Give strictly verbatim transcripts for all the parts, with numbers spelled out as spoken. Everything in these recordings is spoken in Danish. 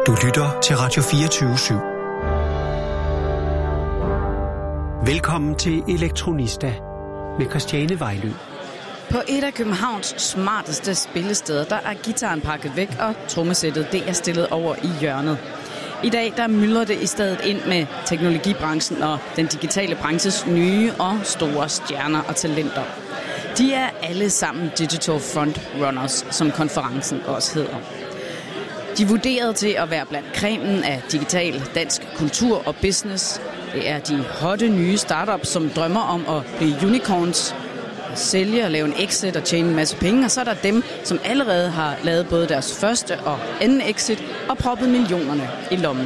Du lytter til Radio fireogtyve syv. Velkommen til Elektronista med Christiane Vejlø. På et af Københavns smarteste spillesteder, der er guitaren pakket væk, og trommesættet det er stillet over i hjørnet. I dag der myldrer det i stedet ind med teknologibranchen og den digitale branches nye og store stjerner og talenter. De er alle sammen Digital Frontrunners, som konferencen også hedder. De er vurderet til at være blandt cremen af digital dansk kultur og business. Det er de hotte nye startups, som drømmer om at blive unicorns, sælge og lave en exit og tjene en masse penge. Og så er der dem, som allerede har lavet både deres første og anden exit og proppet millionerne i lommen.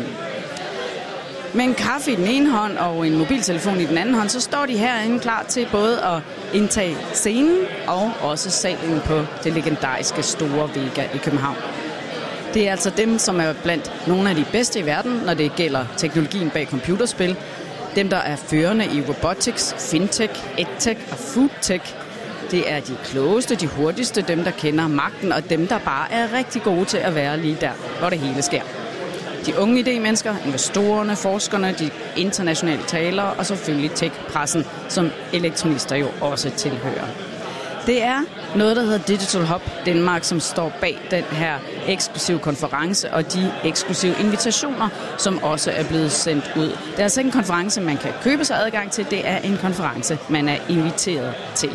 Med en kaffe i den ene hånd og en mobiltelefon i den anden hånd, så står de herinde klar til både at indtage scenen og også salen på det legendariske Store Vega i København. Det er altså dem, som er blandt nogle af de bedste i verden, når det gælder teknologien bag computerspil. Dem, der er førende i robotics, fintech, edtech og foodtech. Det er de klogeste, de hurtigste, dem, der kender magten, og dem, der bare er rigtig gode til at være lige der, hvor det hele sker. De unge idémennesker, investorerne, forskerne, de internationale talere og selvfølgelig tech-pressen, som elektronister jo også tilhører. Det er noget, der hedder Digital Hub Danmark, som står bag den her eksklusive konference og de eksklusive invitationer, som også er blevet sendt ud. Det er altså ikke en konference, man kan købe sig adgang til. Det er en konference, man er inviteret til.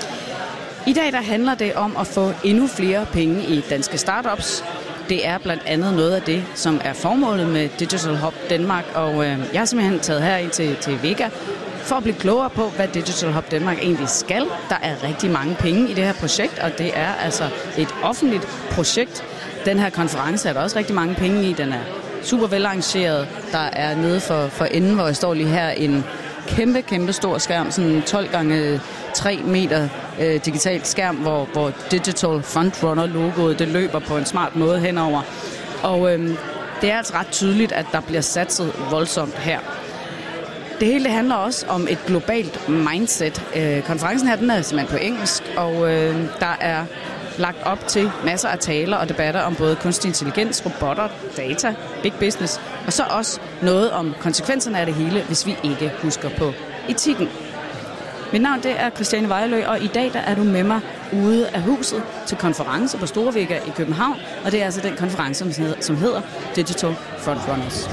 I dag der handler det om at få endnu flere penge i danske startups. Det er blandt andet noget af det, som er formålet med Digital Hub Danmark, og øh, jeg har simpelthen taget herind til, til Vega for at blive klogere på, hvad Digital Hub Danmark egentlig skal. Der er rigtig mange penge i det her projekt, og det er altså et offentligt projekt. Den her konference er der også rigtig mange penge i. Den er super velarrangeret. Der er nede for, for enden, hvor jeg står lige her, en kæmpe, kæmpe stor skærm, sådan tolv gange tre meter øh, digital skærm, hvor, hvor Digital Frontrunner-logoet det løber på en smart måde henover. Og øh, det er altså ret tydeligt, at der bliver satset voldsomt her. Det hele det handler også om et globalt mindset. Øh, konferencen her den er simpelthen på engelsk, og øh, der er lagt op til masser af taler og debatter om både kunstig intelligens, robotter, data, big business, og så også noget om konsekvenserne af det hele, hvis vi ikke husker på etikken. Mit navn det er Christiane Vejlø, og i dag der er du med mig ude af huset til konference på Store Vega i København, og det er altså den konference, som hedder, som hedder Digital Frontrunners.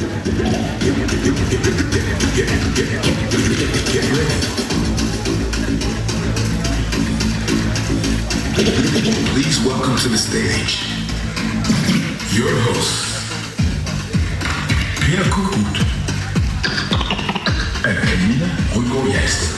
Please welcome to the stage your host, Peter Kukut and Camilla Rygaard-Jasted.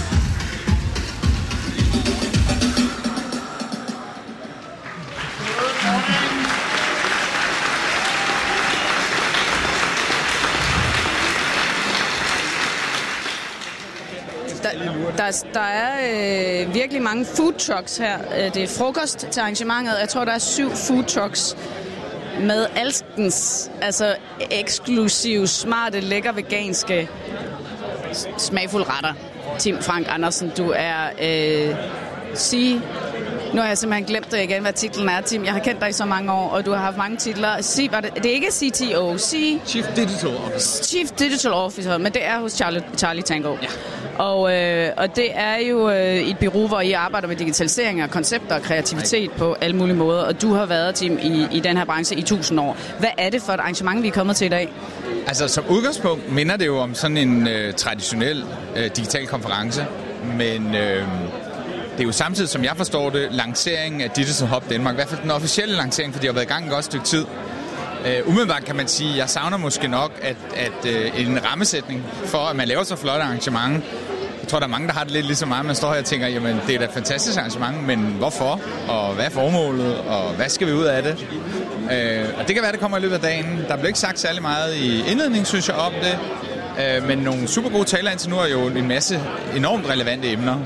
Der, der er øh, virkelig mange food trucks her. Det er frokost til arrangementet. Jeg tror, der er syv food trucks med alskens, altså eksklusive, smarte, lækker, veganske, smagfulde retter. Tim Frank Andersen, du er øh, sige... Nu har jeg simpelthen glemt det igen, hvad titlen er, Tim. Jeg har kendt dig i så mange år, og du har haft mange titler. C, var det, det er ikke C T O, C... Chief Digital Officer. Chief Digital Officer, men det er hos Charlie, Charlie Tango. Ja. Og, øh, og det er jo øh, et bureau, hvor I arbejder med digitalisering og koncepter og kreativitet på alle mulige måder. Og du har været, Tim, i, i den her branche i tusind år. Hvad er det for et arrangement, vi er kommet til i dag? Altså, som udgangspunkt minder det jo om sådan en øh, traditionel øh, digital konference, men... Øh, Det er jo samtidig, som jeg forstår det, lanceringen af Digital Hub Danmark. I hvert fald den officielle lancering, fordi det har været i gang et godt stykke tid. Uh, umiddelbart kan man sige, at jeg savner måske nok, at, at uh, en rammesætning for, at man laver så flot arrangement. Jeg tror, der er mange, der har det lidt ligesom mig. Man står her og tænker, jamen det er da et fantastisk arrangement, men hvorfor? Og hvad er formålet? Og hvad skal vi ud af det? Uh, og det kan være, det kommer i løbet af dagen. Der bliver ikke sagt særlig meget i indledningen, synes jeg, om det. Uh, men nogle super gode taler indtil nu er jo en masse enormt relevante emner.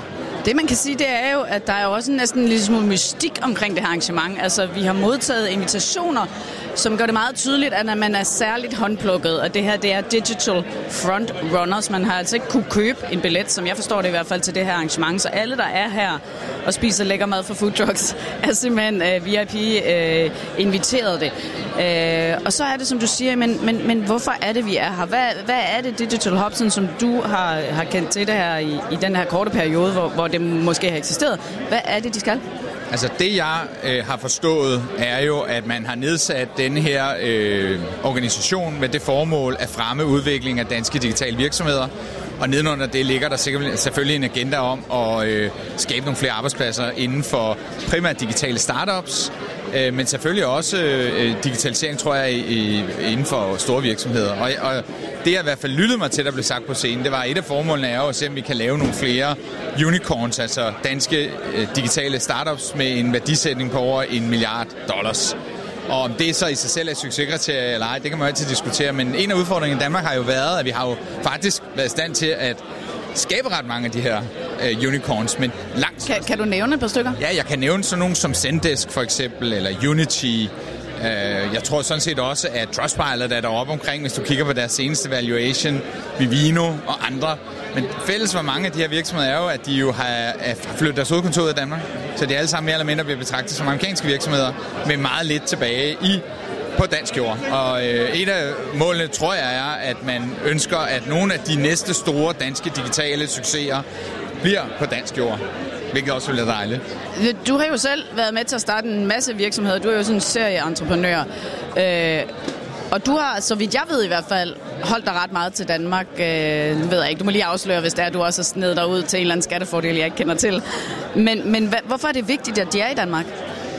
Det man kan sige, det er jo, at der er jo også næsten en lille smule mystik omkring det her arrangement. Altså, vi har modtaget invitationer, som gør det meget tydeligt, at man er særligt håndplukket, og det her, det er digital front runners. Man har altså ikke kunne købe en billet, som jeg forstår det i hvert fald, til det her arrangement. Så alle, der er her og spiser lækker mad fra food trucks, er simpelthen uh, V I P uh, inviteret det. Uh, og så er det, som du siger, men, men, men hvorfor er det, vi er her? Hvad, hvad er det Digital Hub, som du har, har kendt til det her i, i den her korte periode, hvor, hvor det måske har eksisteret? Hvad er det, de skal? Altså det, jeg øh, har forstået, er jo, at man har nedsat denne her øh, organisation med det formål at fremme udvikling af danske digitale virksomheder. Og nedenunder det ligger der selvfølgelig en agenda om at øh, skabe nogle flere arbejdspladser inden for primært digitale startups, øh, men selvfølgelig også øh, digitalisering, tror jeg, i, inden for store virksomheder. Og, og det, jeg i hvert fald lyttede mig til, der blev sagt på scenen, det var, et af formålene er jo at se, om vi kan lave nogle flere unicorns, altså danske øh, digitale startups med en værdisætning på over en milliard dollars. Og om det så i sig selv er succeskriterie eller ej, det kan man jo altid diskutere. Men en af udfordringerne i Danmark har jo været, at vi har jo faktisk været i stand til at skabe ret mange af de her uh, unicorns, men langt. Kan, kan du nævne et par stykker? Ja, jeg kan nævne sådan nogle som Zendesk for eksempel, eller Unity. Uh, jeg tror sådan set også, at Trustpilot er deroppe omkring, hvis du kigger på deres seneste valuation, Vivino og andre. Men fælles for mange af de her virksomheder er jo, at de jo har flyttet deres hovedkontor i Danmark. Så de alle sammen mere eller mindre bliver betragtet som amerikanske virksomheder, med meget lidt tilbage i på dansk jord. Og øh, et af målene, tror jeg, er, at man ønsker, at nogle af de næste store danske digitale succeser bliver på dansk jord. Hvilket også vil være dejligt. Du har jo selv været med til at starte en masse virksomheder. Du er jo sådan en serieentreprenør. Øh, og du har, så vidt jeg ved i hvert fald, holdt dig ret meget til Danmark. Øh, ved jeg ikke, du må lige afsløre, hvis det er, du også er snedet derud til en eller anden skattefordel, jeg ikke kender til. Men, men hva, hvorfor er det vigtigt, at de er i Danmark?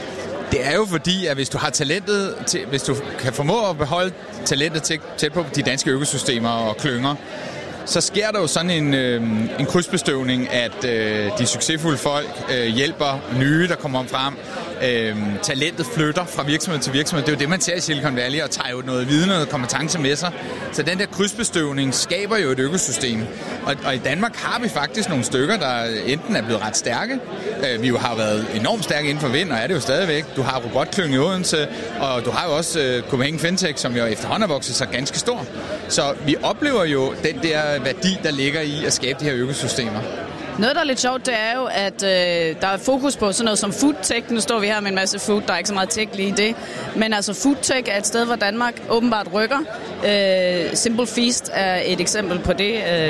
Det er jo fordi, at hvis du har talentet, til, hvis du kan formå at beholde talentet tæt, tæt på de danske økosystemer og klynger, så sker der jo sådan en, øh, en krydsbestøvning, at øh, de succesfulde folk øh, hjælper nye, der kommer frem. Øh, talentet flytter fra virksomhed til virksomhed. Det er jo det, man ser i Silicon Valley, og tager jo noget viden og noget kompetence med sig. Så den der krydsbestøvning skaber jo et økosystem. Og, og i Danmark har vi faktisk nogle stykker, der enten er blevet ret stærke. Øh, vi jo har været enormt stærke inden for vind, og er det jo stadigvæk. Du har robotklyngen i Odense, og du har jo også øh, Copenhagen Fintech, som jo efterhånden er vokset sig ganske stor. Så vi oplever jo den der værdi, der ligger i at skabe de her økosystemer. Noget, der er lidt sjovt, det er jo, at øh, der er fokus på sådan noget som foodtech. Nu står vi her med en masse food, der er ikke så meget tech lige i det. Men altså foodtech er et sted, hvor Danmark åbenbart rykker. Øh, Simple Feast er et eksempel på det. Øh,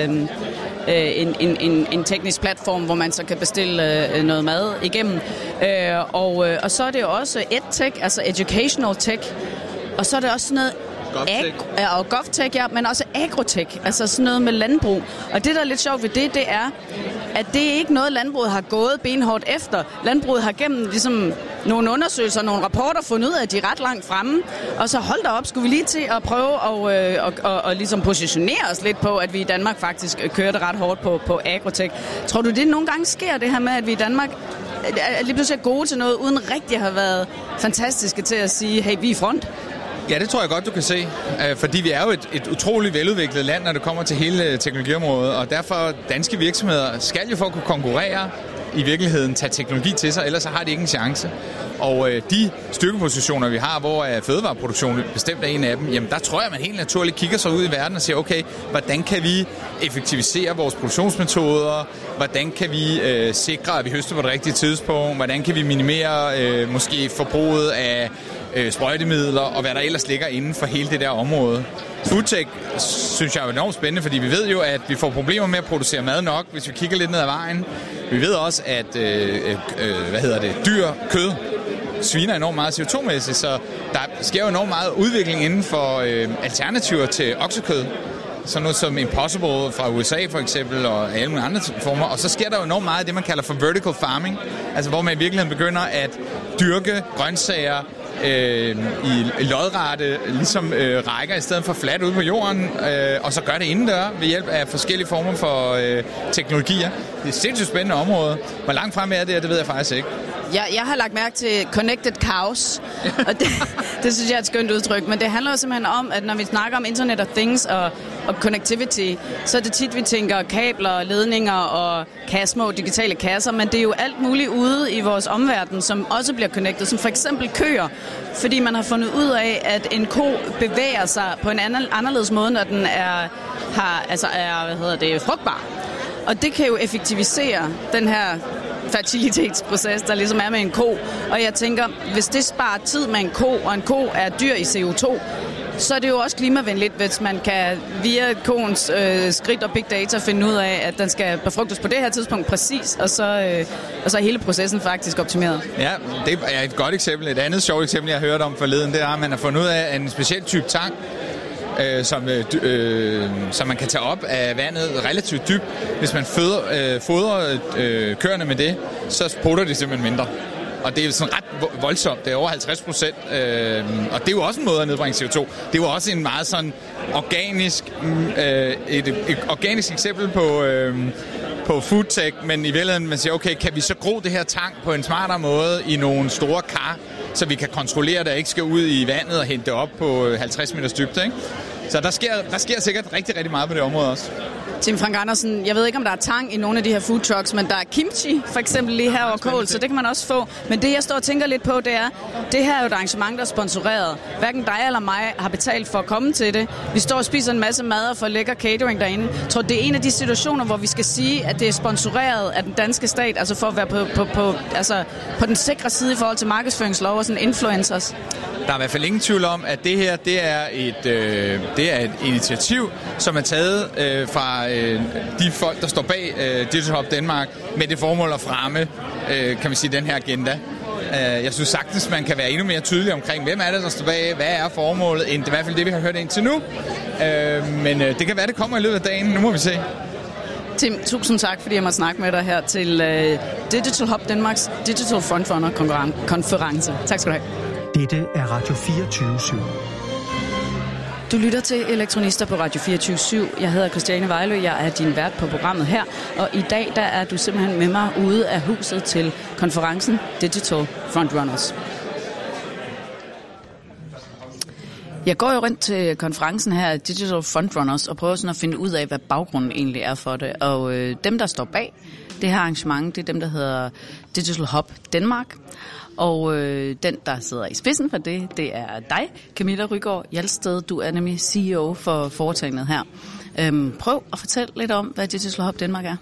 en, en, en, en teknisk platform, hvor man så kan bestille øh, noget mad igennem. Øh, og, øh, og så er det jo også edtech, altså educational tech. Og så er det også sådan noget Ag- ja, og GovTech, ja, men også agrotech, altså sådan noget med landbrug. Og det, der er lidt sjovt ved det, det er, at det ikke noget, landbruget har gået benhårdt efter. Landbruget har gennem ligesom, nogle undersøgelser, nogle rapporter fundet ud af, at de er ret langt fremme. Og så hold da op, skulle vi lige til at prøve at øh, og, og, og ligesom positionere os lidt på, at vi i Danmark faktisk kørte ret hårdt på, på agrotech. Tror du, det nogle gange sker, det her med, at vi i Danmark er lige pludselig gode til noget, uden rigtig at have været fantastiske til at sige, hey, vi er i front? Ja, det tror jeg godt, du kan se. Fordi vi er jo et, et utroligt veludviklet land, når det kommer til hele teknologiområdet. Og derfor danske virksomheder skal jo for at kunne konkurrere i virkeligheden tage teknologi til sig, ellers så har de ikke en chance. Og øh, de styrkepositioner, vi har, hvor øh, fødevareproduktion bestemt er en af dem, jamen der tror jeg, man helt naturligt kigger sig ud i verden og siger, okay, hvordan kan vi effektivisere vores produktionsmetoder? Hvordan kan vi øh, sikre, at vi høster på det rigtige tidspunkt? Hvordan kan vi minimere øh, måske forbruget af øh, sprøjtemidler og hvad der ellers ligger inden for hele det der område? Foodtech synes jeg er enormt spændende, fordi vi ved jo, at vi får problemer med at producere mad nok, hvis vi kigger lidt ned ad vejen. Vi ved også, at øh, øh, hvad hedder det, dyr, kød, sviner enormt meget C O to mæssigt, så der sker jo enormt meget udvikling inden for øh, alternativer til oksekød. Sådan noget som Impossible fra U S A for eksempel, og alle mulige andre former. Og så sker der jo enormt meget af det, man kalder for vertical farming, altså hvor man i virkeligheden begynder at dyrke grøntsager øh, i lodrette ligesom øh, rækker i stedet for fladt ude på jorden, øh, og så gør det indendør ved hjælp af forskellige former for øh, teknologier. Det er et sindssygt spændende område. Hvor langt frem er det, det ved jeg faktisk ikke. Jeg, jeg har lagt mærke til connected cows, og det, det synes jeg er et skønt udtryk, men det handler jo simpelthen om, at når vi snakker om Internet of Things og og connectivity, så er det tit, vi tænker kabler, ledninger og små digitale kasser, men det er jo alt muligt ude i vores omverden, som også bliver connected, som for eksempel køer, fordi man har fundet ud af, at en ko bevæger sig på en anden, anderledes måde, når den er, har, altså er hvad hedder det, frugtbar. Og det kan jo effektivisere den her fertilitetsproces, der ligesom er med en ko. Og jeg tænker, hvis det sparer tid med en ko, og en ko er dyr i C O to, så er det jo også klimavenligt, hvis man kan via koens øh, skridt og big data finde ud af, at den skal befrugtes på det her tidspunkt præcis, og så, øh, og så er hele processen faktisk optimeret. Ja, det er et godt eksempel. Et andet sjovt eksempel, jeg har hørt om forleden, det er, at man har fundet ud af en speciel type tang, øh, som, øh, som man kan tage op af vandet relativt dybt. Hvis man føder, øh, fodrer øh, køerne med det, så sprutter de simpelthen mindre. Og det er jo sådan ret voldsomt. Det er over halvtreds procent. Øh, og det er jo også en måde at nedbringe C O to. Det er jo også en meget sådan organisk, øh, et, et organisk eksempel på, øh, på foodtech, men i virkeligheden man siger, okay, kan vi så gro det her tang på en smartere måde i nogle store kar, så vi kan kontrollere, at det ikke skal ud i vandet og hente det op på halvtreds meters dybde, ikke? Så der sker, der sker sikkert rigtig, rigtig meget på det område også. Tim Frank Andersen, jeg ved ikke, om der er tang i nogle af de her food trucks, men der er kimchi for eksempel lige her over Kål, så det kan man også få. Men det, jeg står og tænker lidt på, det er, det her er jo et arrangement, der er sponsoreret. Hverken dig eller mig har betalt for at komme til det. Vi står og spiser en masse mad og får lækker catering derinde. Jeg tror, det er en af de situationer, hvor vi skal sige, at det er sponsoreret af den danske stat, altså for at være på, på, på, altså på den sikre side i forhold til markedsføringslov og sådan influencers. Der er i hvert fald ingen tvivl om, at det her det er et, øh, det er et initiativ, som er taget øh, fra øh, de folk, der står bag øh, Digital Hub Danmark, med det formål at fremme øh, kan man sige, den her agenda. Øh, jeg synes sagtens, man kan være endnu mere tydelig omkring, hvem er det, der står bag, hvad er formålet, end det er i hvert fald det, vi har hørt indtil nu. Øh, men øh, det kan være, det kommer i løbet af dagen. Nu må vi se. Tim, tusind tak, fordi jeg måtte snakke med dig her til øh, Digital Hub Danmarks Digital Frontrunner-konference. Tak skal du have. Dette er Radio fireogtyve syv. Du lytter til Elektronister på Radio fireogtyve syv. Jeg hedder Christiane Vejlø, jeg er din vært på programmet her. Og i dag der er du simpelthen med mig ude af huset til konferencen Digital Frontrunners. Jeg går jo rundt til konferencen her, Digital Frontrunners, og prøver sådan at finde ud af, hvad baggrunden egentlig er for det. Og øh, dem, der står bag det her arrangement, det er dem, der hedder Digital Hub Danmark. Og øh, den, der sidder i spidsen for det, det er dig, Camilla Rygaard Hjalsted. Du er nemlig C E O for foretagendet her. Øhm, prøv at fortælle lidt om, hvad Digital Hub Danmark er.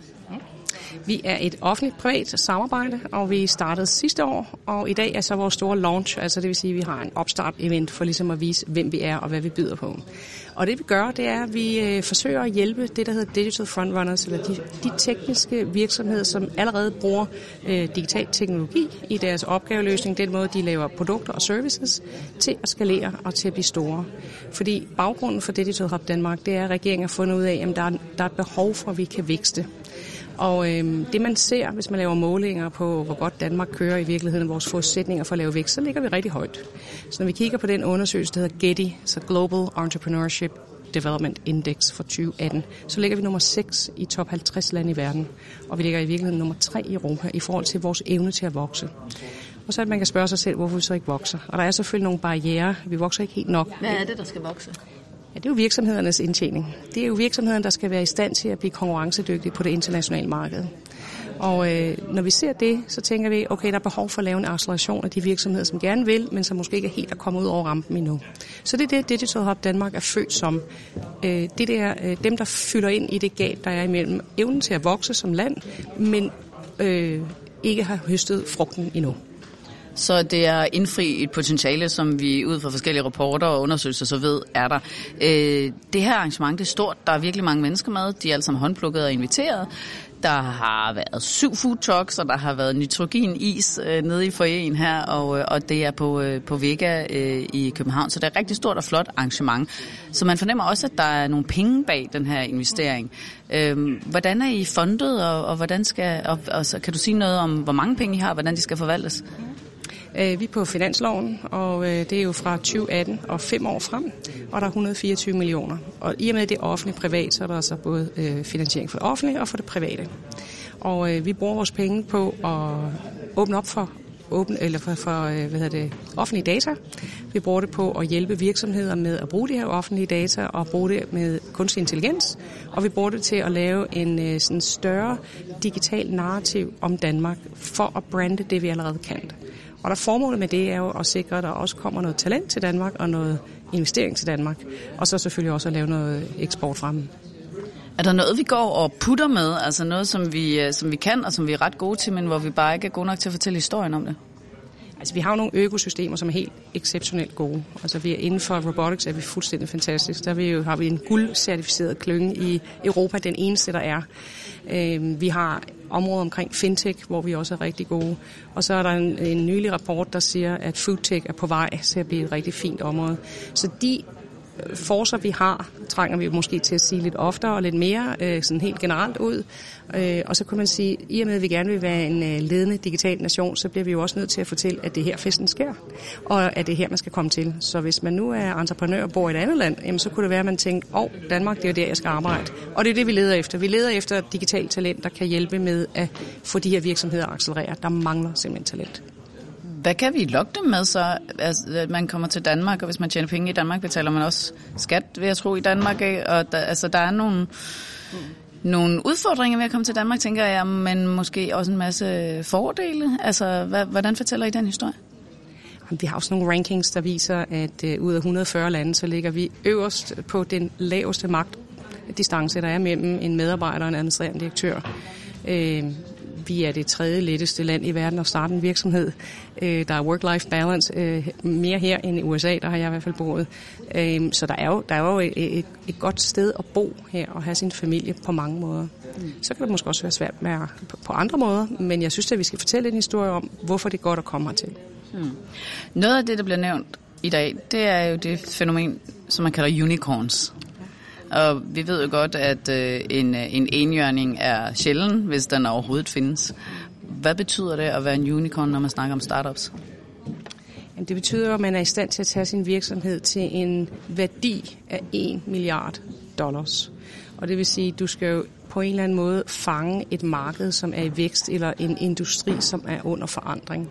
Vi er et offentligt-privat samarbejde, og vi startede sidste år, og i dag er så vores store launch, altså det vil sige, at vi har en opstart-event for ligesom at vise, hvem vi er og hvad vi byder på. Og det vi gør, det er, at vi øh, forsøger at hjælpe det, der hedder Digital Frontrunners, eller de, de tekniske virksomheder, som allerede bruger øh, digital teknologi i deres opgaveløsning, den måde, de laver produkter og services, til at skalere og til at blive store. Fordi baggrunden for Digital Hub Danmark, det er, at regeringen har fundet ud af, at der er, der er et behov for, at vi kan vækste. Og øhm, det man ser, hvis man laver målinger på, hvor godt Danmark kører i virkeligheden, vores forudsætninger for at lave vækst, så ligger vi rigtig højt. Så når vi kigger på den undersøgelse, der hedder Getty, så Global Entrepreneurship Development Index for tyve atten, så ligger vi nummer seks i top halvtreds lande i verden, og vi ligger i virkeligheden nummer tre i Europa i forhold til vores evne til at vokse. Og så at man kan spørge sig selv, hvorfor vi så ikke vokser. Og der er selvfølgelig nogle barrierer, vi vokser ikke helt nok. Hvad er det, der skal vokse? Ja, det er jo virksomhedernes indtjening. Det er jo virksomheden, der skal være i stand til at blive konkurrencedygtig på det internationale marked. Og øh, når vi ser det, så tænker vi, okay, der er behov for at lave en acceleration af de virksomheder, som gerne vil, men som måske ikke er helt at komme ud over rampen endnu. Så det er det, Digital Hub Danmark er født som. Øh, det er øh, dem, der fylder ind i det gab, der er imellem evnen til at vokse som land, men øh, ikke har høstet frugten endnu. Så det er indfri et potentiale, som vi ud fra forskellige rapporter og undersøgelser så ved, er der. Øh, det her arrangement det er stort. Der er virkelig mange mennesker med. De er alle sammen håndplukket og inviteret. Der har været syv food trucks, og der har været nitrogenis øh, nede i foyeren her, og, og det er på, øh, på Vega øh, i København. Så det er et rigtig stort og flot arrangement. Så man fornemmer også, at der er nogle penge bag den her investering. Øh, hvordan er I fundet, og, og, hvordan skal, og, og så kan du sige noget om, hvor mange penge I har, og hvordan de skal forvaltes? Vi er på finansloven, og det er jo fra tyve atten og fem år frem, og der er et hundrede og fireogtyve millioner. Og i og med det offentligt privat, så er der altså både finansiering for det offentlige og for det private. Og vi bruger vores penge på at åbne op for åbne, eller for, for hvad hedder det, offentlige data. Vi bruger det på at hjælpe virksomheder med at bruge de her offentlige data og bruge det med kunstig intelligens. Og vi bruger det til at lave en sådan større digital narrativ om Danmark for at brande det, vi allerede kan. Og der formålet med det er jo at sikre, at der også kommer noget talent til Danmark og noget investering til Danmark. Og så selvfølgelig også at lave noget eksport frem. Er der noget, vi går og putter med? Altså noget, som vi, som vi kan og som vi er ret gode til, men hvor vi bare ikke er gode nok til at fortælle historien om det? Altså, vi har jo nogle økosystemer, som er helt exceptionelt gode. Altså, vi er inden for robotics, er vi fuldstændig fantastisk. Der vi jo, har vi en guldcertificeret klynge i Europa, den eneste, der er. Øh, vi har områder omkring fintech, hvor vi også er rigtig gode. Og så er der en, en nylig rapport, der siger, at foodtech er på vej til at blive et rigtig fint område. Så de forser, vi har, trænger vi måske til at sige lidt oftere og lidt mere, øh, sådan helt generelt ud. Øh, og så kan man sige, i og med, at vi gerne vil være en øh, ledende digital nation, så bliver vi jo også nødt til at fortælle, at det er her festen sker, og at det er her, man skal komme til. Så hvis man nu er entreprenør og bor i et andet land, jamen, så kunne det være, at man tænker, åh, oh, Danmark, det er der, jeg skal arbejde. Og det er det, vi leder efter. Vi leder efter digitalt talent, der kan hjælpe med at få de her virksomheder at accelerere. Der mangler simpelthen talent. Hvad kan vi lokke dem med så? Altså, man kommer til Danmark, og hvis man tjener penge i Danmark, betaler man også skat, vil jeg tro, i Danmark. Og der, altså, der er nogle, mm. nogle udfordringer ved at komme til Danmark, tænker jeg, men måske også en masse fordele. Altså, hvad, hvordan fortæller I den historie? Vi har også nogle rankings, der viser, at uh, ud af et hundrede og fyrre lande, så ligger vi øverst på den laveste magtdistance, der er mellem en medarbejder og en administrerende direktør. Uh, Vi er det tredje letteste land i verden at starte en virksomhed. Der er work-life balance mere her end i U S A, der har jeg i hvert fald boet. Så der er jo, der er jo et, et, et godt sted at bo her og have sin familie på mange måder. Så kan det måske også være svært med på, på andre måder, men jeg synes, at vi skal fortælle en historie om, hvorfor det er godt at komme hertil. Hmm. Noget af det, der bliver nævnt i dag, det er jo det fænomen, som man kalder unicorns. Og vi ved jo godt, at øh, en, en enhjørning er sjælden, hvis den overhovedet findes. Hvad betyder det at være en unicorn, når man snakker om startups? Jamen, det betyder, at man er i stand til at tage sin virksomhed til en værdi af en milliard dollars. Og det vil sige, at du skal jo på en eller anden måde fange et marked, som er i vækst, eller en industri, som er under forandring.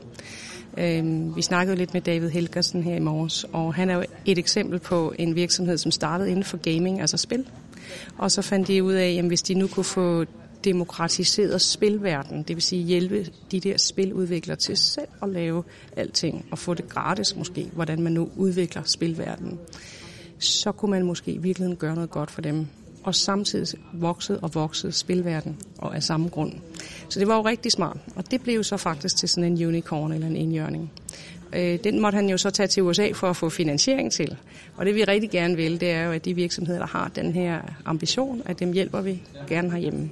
Vi snakkede lidt med David Helgersen her i morges, og han er jo et eksempel på en virksomhed, som startede inden for gaming, altså spil. Og så fandt de ud af, at hvis de nu kunne få demokratiseret spilverden, det vil sige hjælpe de der spiludviklere til selv at lave alting, og få det gratis måske, hvordan man nu udvikler spilverdenen, så kunne man måske i virkeligheden gøre noget godt for dem. Og samtidig voksede og voksede spilverden, og af samme grund. Så det var jo rigtig smart, og det blev jo så faktisk til sådan en unicorn eller en enhjørning. Den måtte han jo så tage til U S A for at få finansiering til. Og det vi rigtig gerne vil, det er jo, at de virksomheder, der har den her ambition, at dem hjælper vi gerne herhjemme.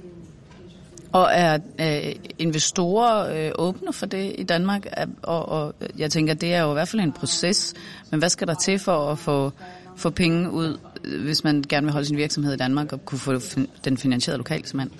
Og er øh, investorer øh, åbne for det i Danmark? Og, og jeg tænker, det er jo i hvert fald en proces, men hvad skal der til for at få, få penge ud, hvis man gerne vil holde sin virksomhed i Danmark og kunne få den finansieret lokalt simpelthen?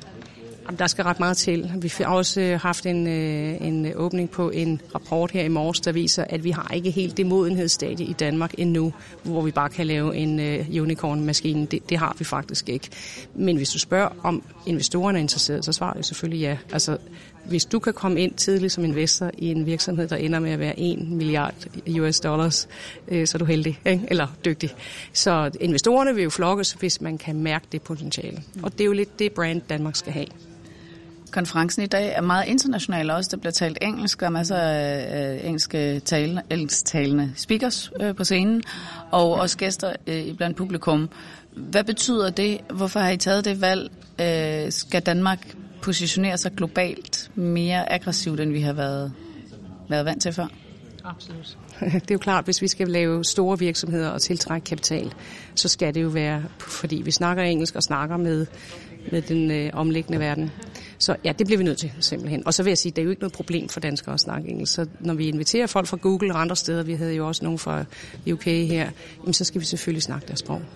Der skal ret meget til. Vi har også haft en, en åbning på en rapport her i morges, der viser, at vi har ikke helt det modenhedsstadie i Danmark endnu, hvor vi bare kan lave en unicorn-maskine. Det, det har vi faktisk ikke. Men hvis du spørger, om investorerne er interesserede, så svarer jeg selvfølgelig ja. Altså, hvis du kan komme ind tidligt som investor i en virksomhed, der ender med at være en milliard U S dollars, så er du heldig, ikke? Eller dygtig. Så investorerne vil jo flokkes, hvis man kan mærke det potentiale. Og det er jo lidt det brand, Danmark skal have. Konferencen i dag er meget international også. Der bliver talt engelsk, og masser af engelske talende, engelsktalende speakers øh, på scenen, og også gæster øh, blandt publikum. Hvad betyder det? Hvorfor har I taget det valg? Øh, skal Danmark positionere sig globalt mere aggressivt, end vi har været, været vant til før? Absolut. Det er jo klart, hvis vi skal lave store virksomheder og tiltrække kapital, så skal det jo være, fordi vi snakker engelsk og snakker med, med den øh, omliggende verden. Så ja, det bliver vi nødt til simpelthen. Og så vil jeg sige, det er jo ikke noget problem for danskere at snakke engelsk. Så når vi inviterer folk fra Google og andre steder, vi havde jo også nogen fra U K her, jamen, så skal vi selvfølgelig snakke deres sprog.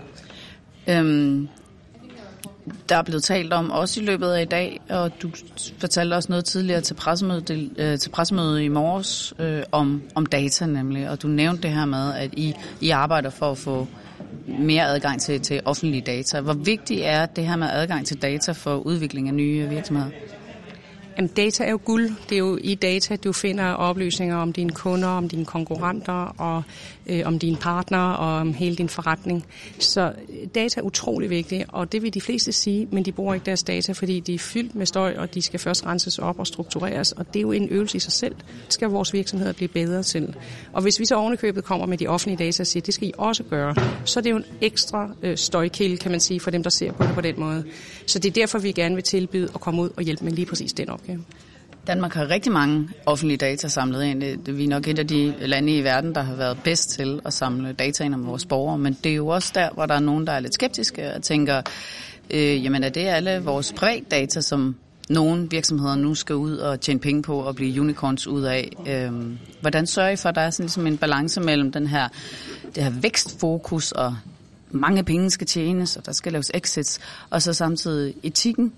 Øhm, der er blevet talt om også i løbet af i dag, og du fortalte også noget tidligere til pressemødet, øh, til pressemødet i morges øh, om, om data nemlig. Og du nævnte det her med, at I, I arbejder for at få mere adgang til, til offentlige data. Hvor vigtigt er det her med adgang til data for udvikling af nye virksomheder? Jamen, data er jo guld. Det er jo i data, du finder oplysninger om dine kunder, om dine konkurrenter, og øh, om dine partnere, og om hele din forretning. Så data er utrolig vigtigt, og det vil de fleste sige, men de bruger ikke deres data, fordi de er fyldt med støj, og de skal først renses op og struktureres, og det er jo en øvelse i sig selv. Det skal vores virksomheder blive bedre til. Og hvis vi så ovenikøbet kommer med de offentlige data og siger, det skal I også gøre, så er det jo en ekstra øh, støjkilde, kan man sige, for dem, der ser på det på den måde. Så det er derfor, vi gerne vil tilbyde at komme ud og hjælpe med lige præcis den opgave. Danmark har rigtig mange offentlige data samlet ind. Vi er nok et af de lande i verden, der har været bedst til at samle data ind om vores borgere, men det er jo også der, hvor der er nogen, der er lidt skeptiske og tænker, øh, jamen er det alle vores privatdata, som nogle virksomheder nu skal ud og tjene penge på og blive unicorns ud af. Øh, hvordan sørger I for, at der er sådan ligesom en balance mellem den her, det her vækstfokus, og mange penge skal tjenes, og der skal laves exits, og så samtidig etikken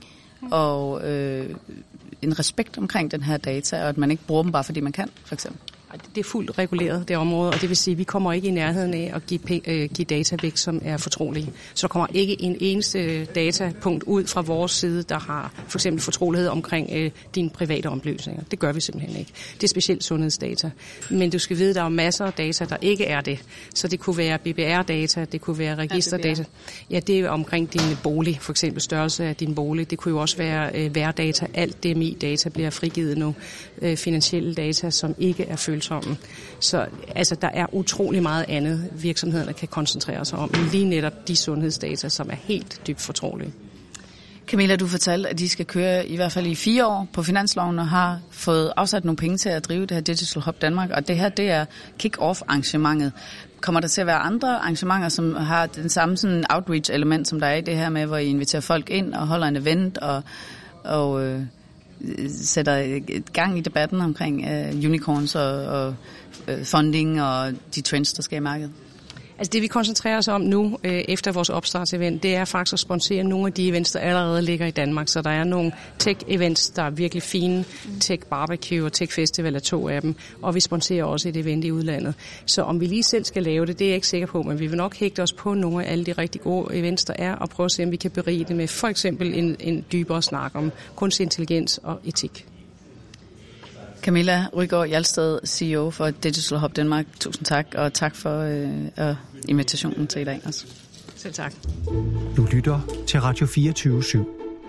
og øh, en respekt omkring den her data, og at man ikke bruger dem bare fordi man kan, for eksempel? Det er fuldt reguleret, det område, og det vil sige, at vi kommer ikke i nærheden af at give, øh, give data væk, som er fortrolige. Så der kommer ikke en eneste datapunkt ud fra vores side, der har for eksempel fortrolighed omkring øh, dine private oplysninger. Det gør vi simpelthen ikke. Det er specielt sundhedsdata. Men du skal vide, at der er masser af data, der ikke er det. Så det kunne være B B R-data, det kunne være registerdata. Ja, det er omkring din bolig, for eksempel størrelse af din bolig. Det kunne jo også være øh, værdata. Alt D M I-data bliver frigivet nu. Øh, finansielle data, som ikke er følsomme. Så altså, der er utrolig meget andet, virksomhederne kan koncentrere sig om. Lige netop de sundhedsdata, som er helt dybt fortrolige. Camilla, du fortalte, at de skal køre i hvert fald i fire år på finansloven og har fået afsat nogle penge til at drive det her Digital Hub Danmark. Og det her, det er kick-off-arrangementet. Kommer der til at være andre arrangementer, som har den samme sådan outreach-element, som der er i det her med, hvor I inviterer folk ind og holder en event og... og øh sætter et gang i debatten omkring uh, unicorns og, og uh, funding og de trends, der skal i markedet? Altså det, vi koncentrerer os om nu, øh, efter vores opstartsevent, det er faktisk at sponsere nogle af de events, der allerede ligger i Danmark. Så der er nogle tech-events, der er virkelig fine. Tech Barbecue og Tech Festival er to af dem. Og vi sponsorer også et event i udlandet. Så om vi lige selv skal lave det, det er jeg ikke sikker på, men vi vil nok hægte os på nogle af alle de rigtig gode events, der er, og prøve at se, om vi kan berige det med for eksempel en, en dybere snak om kunstig intelligens og etik. Camilla Rygaard Hjalsted, C E O for Digital Hub Danmark. Tusind tak, og tak for øh, invitationen til i dag også. Selv tak. Du lytter til Radio fireogtyve syv.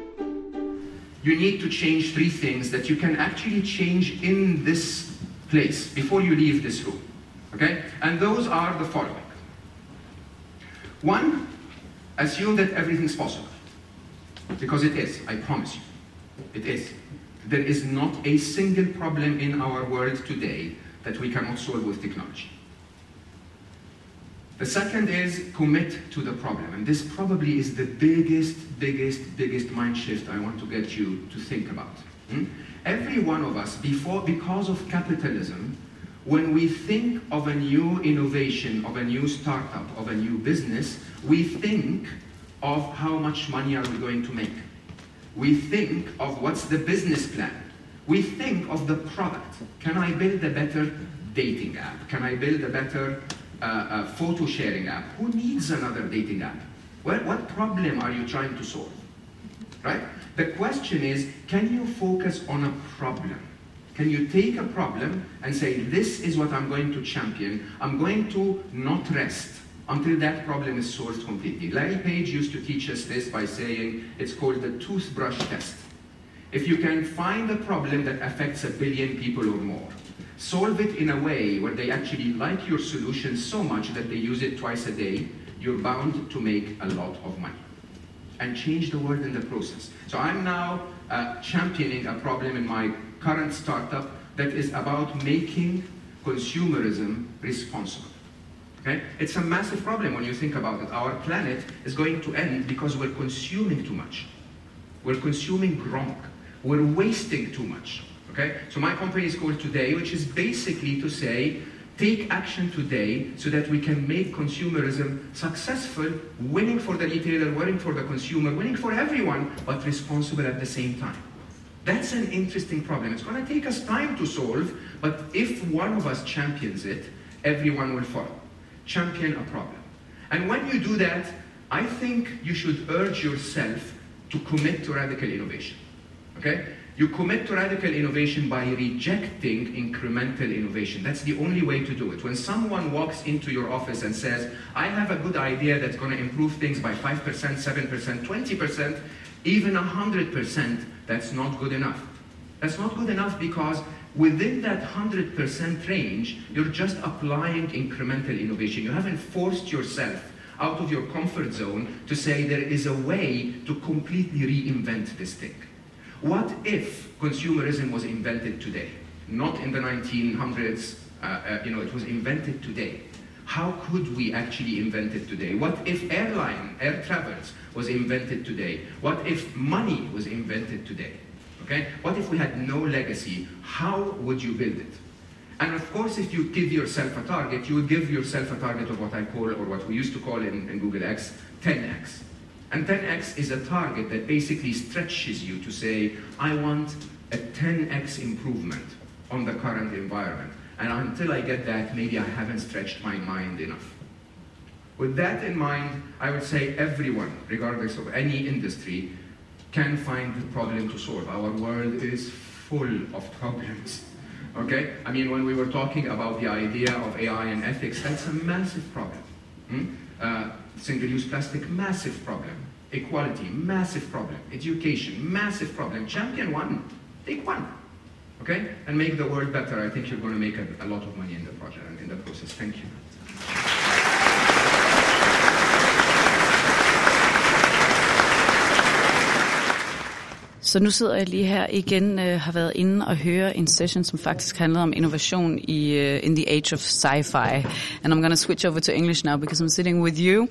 You need to change three things that you can actually change in this place before you leave this room. Okay? And those are the following. One, assume that everything's possible. Because it is, I promise you. It is. There is not a single problem in our world today that we cannot solve with technology. The second is commit to the problem. And this probably is the biggest, biggest, biggest mind shift I want to get you to think about. Hmm? Every one of us, before, because of capitalism, when we think of a new innovation, of a new startup, of a new business, we think of how much money are we going to make. We think of what's the business plan. We think of the product. Can I build a better dating app? Can I build a better uh, uh, photo sharing app? Who needs another dating app? Well, what problem are you trying to solve? Right? The question is, can you focus on a problem? Can you take a problem and say, this is what I'm going to champion. I'm going to not rest until that problem is solved completely. Larry Page used to teach us this by saying it's called the toothbrush test. If you can find a problem that affects a billion people or more, solve it in a way where they actually like your solution so much that they use it twice a day, you're bound to make a lot of money and change the world in the process. So I'm now uh, championing a problem in my current startup that is about making consumerism responsible. Okay? It's a massive problem when you think about it. Our planet is going to end because we're consuming too much. We're consuming wrong. We're wasting too much. Okay? So my company is called Today, which is basically to say, take action today so that we can make consumerism successful, winning for the retailer, winning for the consumer, winning for everyone, but responsible at the same time. That's an interesting problem. It's going to take us time to solve, but if one of us champions it, everyone will follow. Champion a problem. And when you do that, I think you should urge yourself to commit to radical innovation. Okay? You commit to radical innovation by rejecting incremental innovation. That's the only way to do it. When someone walks into your office and says, I have a good idea that's going to improve things by five percent, seven percent, twenty percent, even one hundred percent, that's not good enough. That's not good enough because within that one hundred percent range, you're just applying incremental innovation. You haven't forced yourself out of your comfort zone to say there is a way to completely reinvent this thing. What if consumerism was invented today? Not in the nineteen hundreds, uh, uh, you know, it was invented today. How could we actually invent it today? What if airline, air travels was invented today? What if money was invented today? Okay? What if we had no legacy? How would you build it? And of course, if you give yourself a target, you would give yourself a target of what I call, or what we used to call in, in Google X, ten X. And ten X is a target that basically stretches you to say, I want a ten X improvement on the current environment. And until I get that, maybe I haven't stretched my mind enough. With that in mind, I would say everyone, regardless of any industry, can find the problem to solve. Our world is full of problems. Okay? I mean, when we were talking about the idea of A I and ethics, that's a massive problem. Hmm? Uh, Single-use plastic, massive problem. Equality, massive problem. Education, massive problem. Champion one, take one. Okay? And make the world better. I think you're going to make a, a lot of money in the project and in the process. Thank you. Så nu sidder jeg lige her igen, øh, har været inde og høre en session, som faktisk handlede om innovation i uh, in the age of sci-fi. And I'm going to switch over to English now because I'm sitting with you,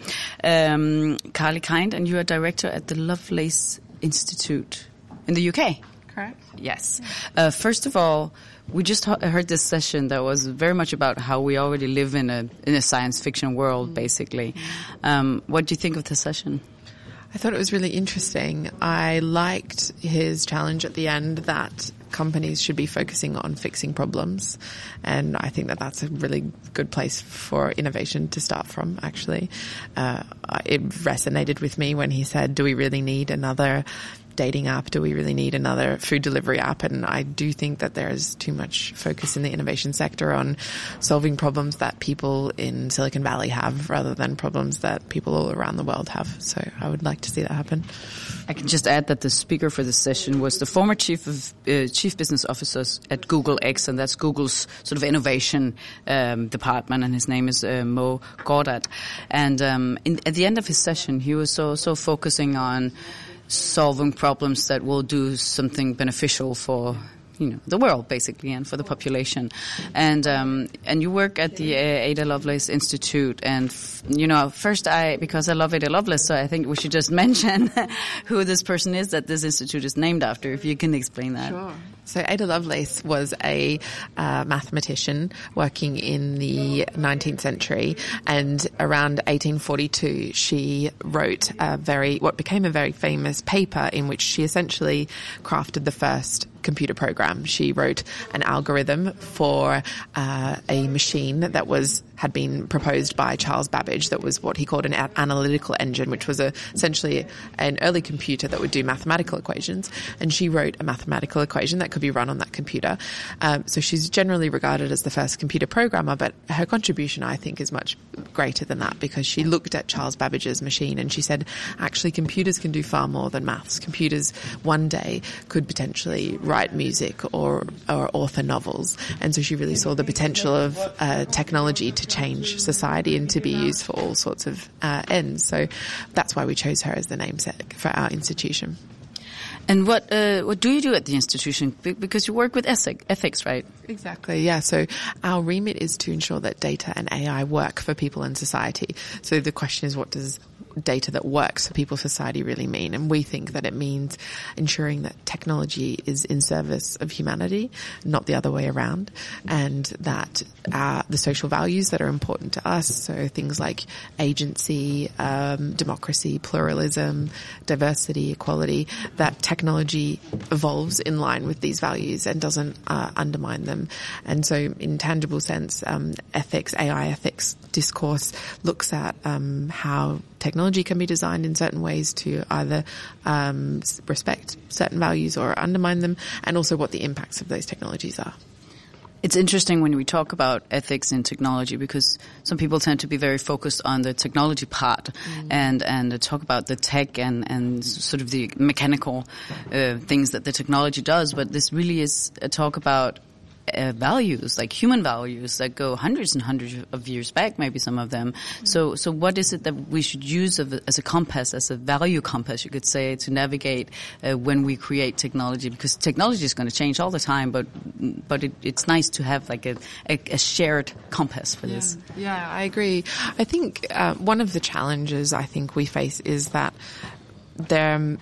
um, Carly Kind, and you are director at the Lovelace Institute in the U K. Correct. Yes. Uh, first of all, we just heard this session that was very much about how we already live in a in a science fiction world, mm-hmm. basically. Um, what do you think of the session? I thought it was really interesting. I liked his challenge at the end that companies should be focusing on fixing problems. And I think that that's a really good place for innovation to start from, actually. Uh, it resonated with me when he said, do we really need another dating app? Do we really need another food delivery app? And I do think that there is too much focus in the innovation sector on solving problems that people in Silicon Valley have rather than problems that people all around the world have. So I would like to see that happen. I can just add that the speaker for this session was the former chief of uh, chief business officers at Google X, and that's Google's sort of innovation um, department, and his name is uh, Mo Gawdat. And um, in, at the end of his session, he was also focusing on solving problems that will do something beneficial for, you know, the world, basically, and for the population. And um, and you work at the uh, Ada Lovelace Institute, and f- you know, first I, because I love Ada Lovelace, so I think we should just mention who this person is that this institute is named after, if you can explain that. Sure. So Ada Lovelace was a uh, mathematician working in the nineteenth century, and around eighteen forty-two she wrote a very, what became a very famous paper in which she essentially crafted the first computer program. She wrote an algorithm for uh, a machine that was had been proposed by Charles Babbage that was what he called an a- analytical engine, which was a, essentially an early computer that would do mathematical equations. And she wrote a mathematical equation that could be run on that computer. Um, so she's generally regarded as the first computer programmer, but her contribution, I think, is much greater than that, because she looked at Charles Babbage's machine and she said, actually, computers can do far more than maths. Computers one day could potentially write music or or author novels. And so she really saw the potential of uh, technology to change society and to be used for all sorts of uh, ends. So that's why we chose her as the namesake for our institution. And what uh, what do you do at the institution? Because you work with ethics, right? Exactly, yeah. So our remit is to ensure that data and A I work for people in society. So the question is, what does data that works for people's society really mean? And we think that it means ensuring that technology is in service of humanity, not the other way around, and that uh, the social values that are important to us, so things like agency, um, democracy, pluralism, diversity, equality, that technology evolves in line with these values and doesn't uh, undermine them. And so in tangible sense, um, ethics, A I ethics discourse looks at um, how technology technology can be designed in certain ways to either um, respect certain values or undermine them, and also what the impacts of those technologies are. It's interesting when we talk about ethics in technology, because some people tend to be very focused on the technology part mm. and and talk about the tech and, and sort of the mechanical uh, things that the technology does. But this really is a talk about Uh, values, like human values that go hundreds and hundreds of years back, maybe some of them. Mm-hmm. So, so what is it that we should use of, as a compass, as a value compass, you could say, to navigate uh, when we create technology? Because technology is going to change all the time, but but it, it's nice to have like a, a, a shared compass for yeah. this. Yeah, I agree. I think uh, one of the challenges I think we face is that there,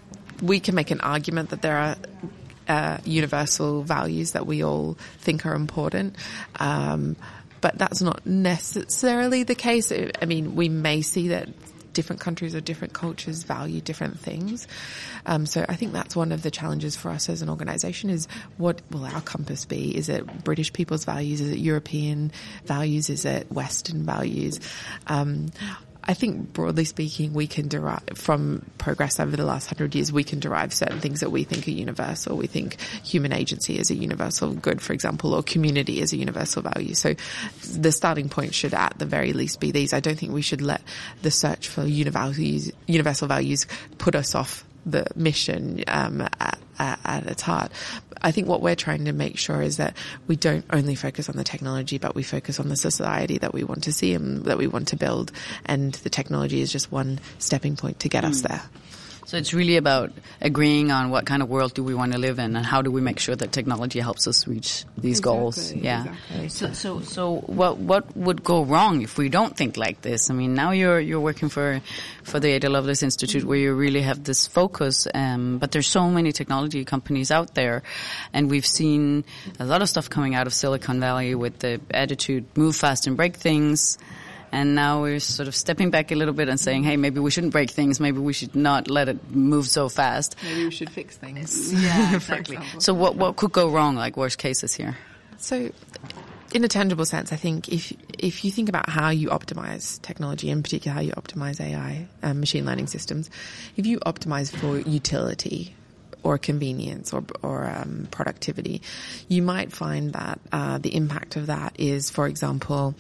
we can make an argument that there are Uh, universal values that we all think are important. Um, but that's not necessarily the case. I mean, we may see that different countries or different cultures value different things. Um, so I think that's one of the challenges for us as an organisation is what will our compass be? Is it British people's values? Is it European values? Is it Western values? Um, I think broadly speaking, we can derive from progress over the last hundred years, we can derive certain things that we think are universal. We think human agency is a universal good, for example, or community is a universal value. So the starting point should at the very least be these. I don't think we should let the search for universal, universal values put us off the mission um, at, at its heart. I think what we're trying to make sure is that we don't only focus on the technology, but we focus on the society that we want to see and that we want to build. And the technology is just one stepping point to get mm. us there. So it's really about agreeing on what kind of world do we want to live in, and how do we make sure that technology helps us reach these exactly, goals. Yeah. Exactly. So, so, so what what would go wrong if we don't think like this? I mean, now you're you're working for for the Ada Lovelace Institute, where you really have this focus. Um, but there's so many technology companies out there, and we've seen a lot of stuff coming out of Silicon Valley with the attitude "move fast and break things." And now we're sort of stepping back a little bit and saying, hey, maybe we shouldn't break things. Maybe we should not let it move so fast. Maybe we should fix things. Yeah, exactly. So what what could go wrong, like worst cases here? So in a tangible sense, I think if if you think about how you optimize technology, in particular how you optimize A I, um, machine learning systems, if you optimize for utility or convenience or, or um, productivity, you might find that uh, the impact of that is, for example,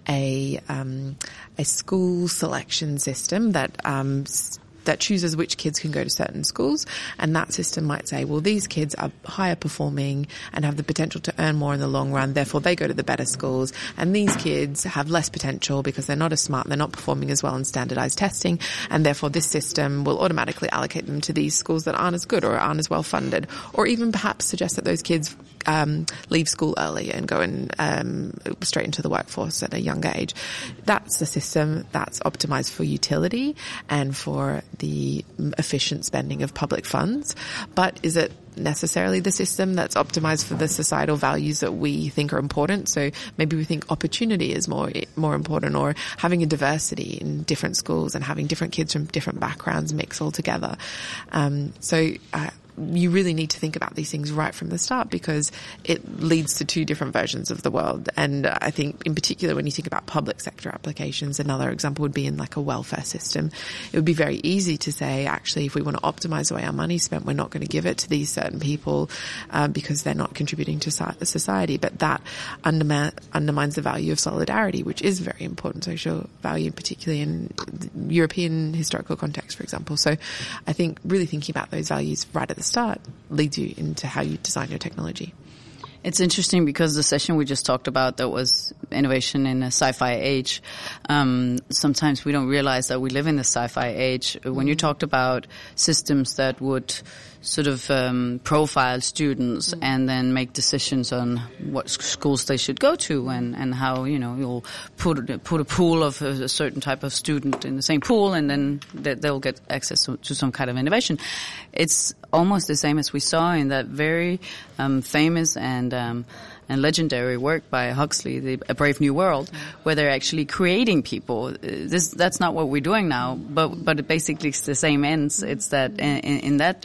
a um, a school selection system that um, that chooses which kids can go to certain schools, and that system might say, well, these kids are higher performing and have the potential to earn more in the long run, therefore they go to the better schools, and these kids have less potential because they're not as smart, they're not performing as well in standardized testing, and therefore this system will automatically allocate them to these schools that aren't as good or aren't as well funded, or even perhaps suggest that those kids um, leave school early and go in, um, straight into the workforce at a younger age. That's the system that's optimized for utility and for the efficient spending of public funds. But is it necessarily the system that's optimized for the societal values that we think are important? So maybe we think opportunity is more more important, or having a diversity in different schools and having different kids from different backgrounds mix all together. Um, so uh, you really need to think about these things right from the start, because it leads to two different versions of the world. And I think in particular when you think about public sector applications, another example would be in like a welfare system. It would be very easy to say, actually, if we want to optimize the way our money's spent, we're not going to give it to these certain people um, because they're not contributing to society. But that underma- undermines the value of solidarity, which is a very important social value, particularly in the European historical context, for example. So I think really thinking about those values right at the start leads you into how you design your technology. It's interesting because the session we just talked about, that was innovation in a sci-fi age. Um, sometimes we don't realize that we live in the sci-fi age. When you talked about systems that would sort of um, profile students mm. and then make decisions on what schools they should go to, and, and how, you know, you'll put put a pool of a, a certain type of student in the same pool, and then they, they'll get access to, to some kind of innovation. It's almost the same as we saw in that very um, famous and um, and legendary work by Huxley, the A Brave New World, where they're actually creating people. This, that's not what we're doing now, but but it basically it's the same ends. It's that in, in that uh,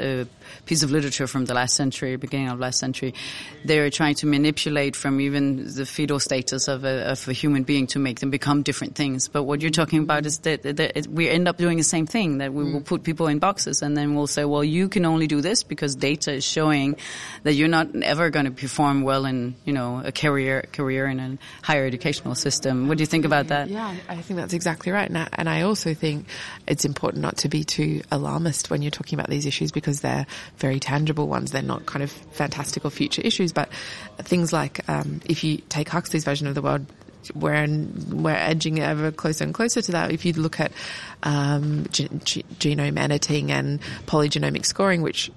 piece of literature from the last century, beginning of last century. They're trying to manipulate from even the fetal status of a, of a human being to make them become different things. But what you're talking about is that, that it, we end up doing the same thing, that we mm. will put people in boxes and then we'll say, well, you can only do this because data is showing that you're not ever going to perform well in, you know, a career career in a higher educational system. What do you think about that? Yeah, I think that's exactly right. And I, and I also think it's important not to be too alarmist when you're talking about these issues because they're very tangible ones. They're not kind of fantastical future issues, but things like um, if you take Huxley's version of the world, we're, in, we're edging ever closer and closer to that. If you look at um, ge- ge- genome editing and polygenomic scoring, which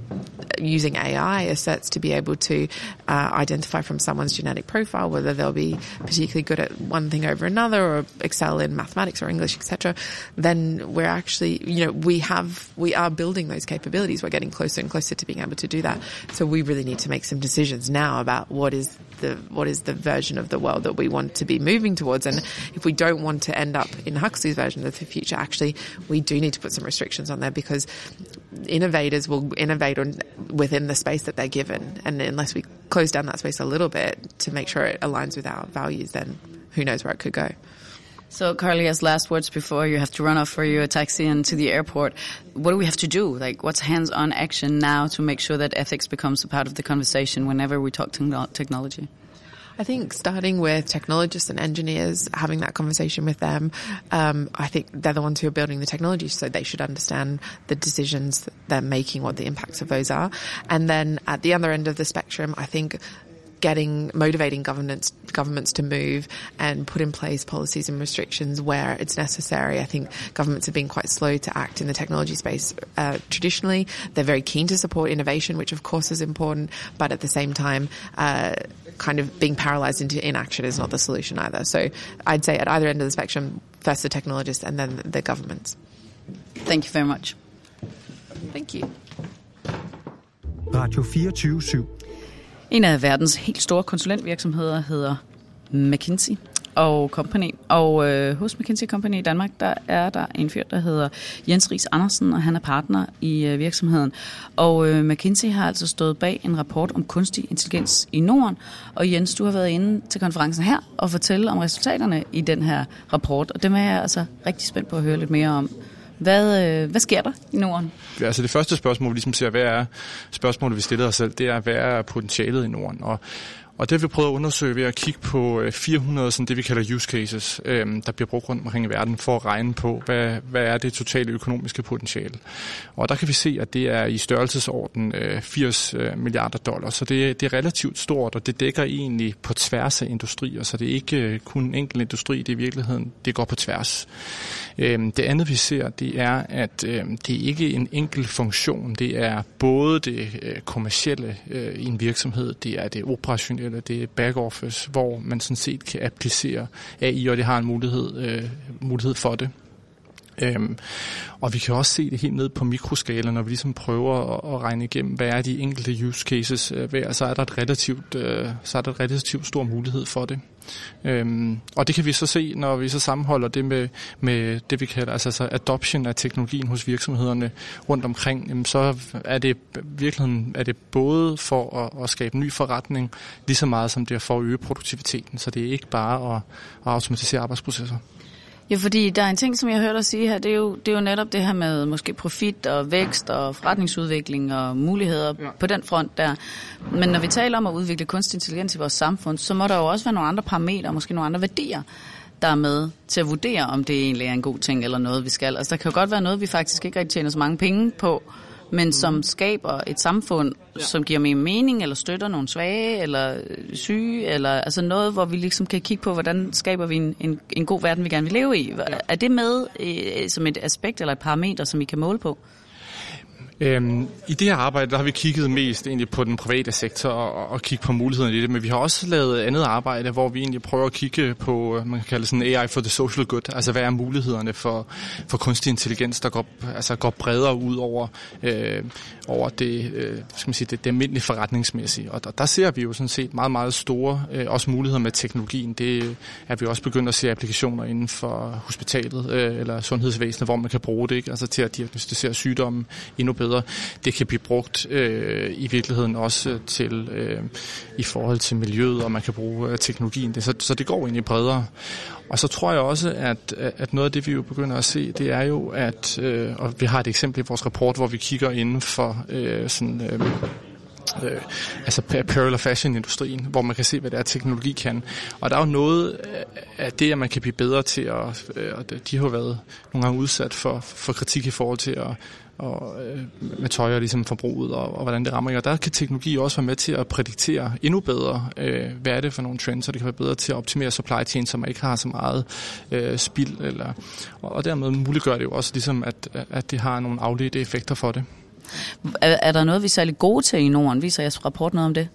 using A I asserts to be able to uh, identify from someone's genetic profile whether they'll be particularly good at one thing over another or excel in mathematics or English, et cetera, then we're actually, you know, we have, we are building those capabilities. We're getting closer and closer to being able to do that. So we really need to make some decisions now about what is the, what is the version of the world that we want to be moving towards. And if we don't want to end up in Huxley's version of the future, actually, we do need to put some restrictions on there because innovators will innovate on, within the space that they're given. And unless we close down that space a little bit to make sure it aligns with our values, then who knows where it could go. So, Carly, as last words before you have to run off for your taxi and to the airport, what do we have to do? Like, what's hands-on action now to make sure that ethics becomes a part of the conversation whenever we talk to technology? I think starting with technologists and engineers, having that conversation with them, um, I think they're the ones who are building the technology, so they should understand the decisions that they're making, what the impacts of those are. And then at the other end of the spectrum, I think getting, motivating governments, governments to move and put in place policies and restrictions where it's necessary. I think governments have been quite slow to act in the technology space uh, traditionally. They're very keen to support innovation, which of course is important, but at the same time, uh, kind of being paralyzed into inaction is not the solution either. So I'd say at either end of the spectrum, first the technologists and then the governments. Thank you very much. Thank you. Radio fireogtyve syv. En af verdens helt store konsulentvirksomheder hedder McKinsey og Company. Og øh, hos McKinsey Company i Danmark, der er der en fyr, der hedder Jens Riis Andersen, og han er partner i øh, virksomheden. Og øh, McKinsey har altså stået bag en rapport om kunstig intelligens i Norden. Og Jens, du har været inde til konferencen her og fortælle om resultaterne i den her rapport. Og dem er jeg altså rigtig spændt på at høre lidt mere om. Hvad, øh, hvad sker der i Norden? Ja, altså det første spørgsmål, vi ligesom ser, hvad er spørgsmålet, vi stiller os selv, det er, hvad er potentialet i Norden? Og Og det har vi prøvet at undersøge ved at kigge på fire hundrede, sådan det vi kalder use cases, øh, der bliver brugt rundt omkring i verden for at regne på, hvad, hvad er det totale økonomiske potentiale. Og der kan vi se, at det er i størrelsesorden øh, firs milliarder dollars, så det, det er relativt stort, og det dækker egentlig på tværs af industrier, så det er ikke øh, kun en enkelt industri, det er i virkeligheden, det går på tværs. Øh, det andet vi ser, det er, at øh, det er ikke en enkelt funktion, det er både det øh, kommercielle øh, i en virksomhed, det er det operationelle, eller det er back-office, hvor man sådan set kan applicere A I, og det har en mulighed, øh, mulighed for det. Øhm, og vi kan også se det helt ned på mikroskala, når vi ligesom prøver at, at regne igennem, hvad er de enkelte use cases øh, hver, så er der et relativt, øh, så er der et relativt stor mulighed for det. Øhm, og det kan vi så se, når vi så sammenholder det med, med det, vi kalder altså, altså adoption af teknologien hos virksomhederne rundt omkring, jamen, så er det virkeligheden er det både for at, at skabe ny forretning, lige så meget som det er for at øge produktiviteten. Så det er ikke bare at, at automatisere arbejdsprocesser. Ja, fordi der er en ting, som jeg hørte dig sige her, det er, jo, det er jo netop det her med måske profit og vækst og forretningsudvikling og muligheder ja. På den front der. Men når vi taler om at udvikle kunstig intelligens i vores samfund, så må der jo også være nogle andre parametre, måske nogle andre værdier, der er med til at vurdere, om det egentlig er en god ting eller noget, vi skal. Altså der kan jo godt være noget, vi faktisk ikke rigtig tjener så mange penge på, men som skaber et samfund, ja. Som giver mere mening, eller støtter nogle svage, eller syge, eller altså noget, hvor vi ligesom kan kigge på, hvordan skaber vi en, en, en god verden, vi gerne vil leve i. Ja. Er det med øh, som et aspekt eller et parameter, som I kan måle på? Øhm, I det her arbejde, der har vi kigget mest egentlig på den private sektor og, og kigge på mulighederne i det, men vi har også lavet andet arbejde, hvor vi egentlig prøver at kigge på, man kan kalde det sådan A I for the social good, altså hvad er mulighederne for, for kunstig intelligens, der går, altså går bredere ud over, øh, over det, øh, skal man sige, det, det almindelige forretningsmæssige. Og der, der ser vi jo sådan set meget, meget store øh, også muligheder med teknologien. Det er vi også begyndt at se applikationer inden for hospitalet øh, eller sundhedsvæsenet, hvor man kan bruge det, ikke? Altså til at diagnostisere sygdomme endnu bedre bedre. Det kan blive brugt øh, i virkeligheden også til øh, i forhold til miljøet, og man kan bruge øh, teknologien. Det, så, så det går egentlig bredere. Og så tror jeg også, at, at noget af det, vi jo begynder at se, det er jo, at, øh, og vi har et eksempel i vores rapport, hvor vi kigger inden for øh, sådan... Øh, Øh, altså apparel- og fashion-industrien, hvor man kan se, hvad det er, teknologi kan. Og der er jo noget af det, at man kan blive bedre til at... Øh, de har været nogle gange udsat for, for kritik i forhold til at og, øh, med tøj og ligesom forbruget og, og hvordan det rammer. Og der kan teknologi også være med til at prædiktere endnu bedre, øh, hvad er det for nogle trends, så det kan være bedre til at optimere supply chain, så man ikke har så meget øh, spild. Eller, og, og dermed muliggør det jo også, ligesom, at, at det har nogle afledte effekter for det. Er, er der noget, vi er særlig gode til i Norden? Viser jeres rapport noget om det?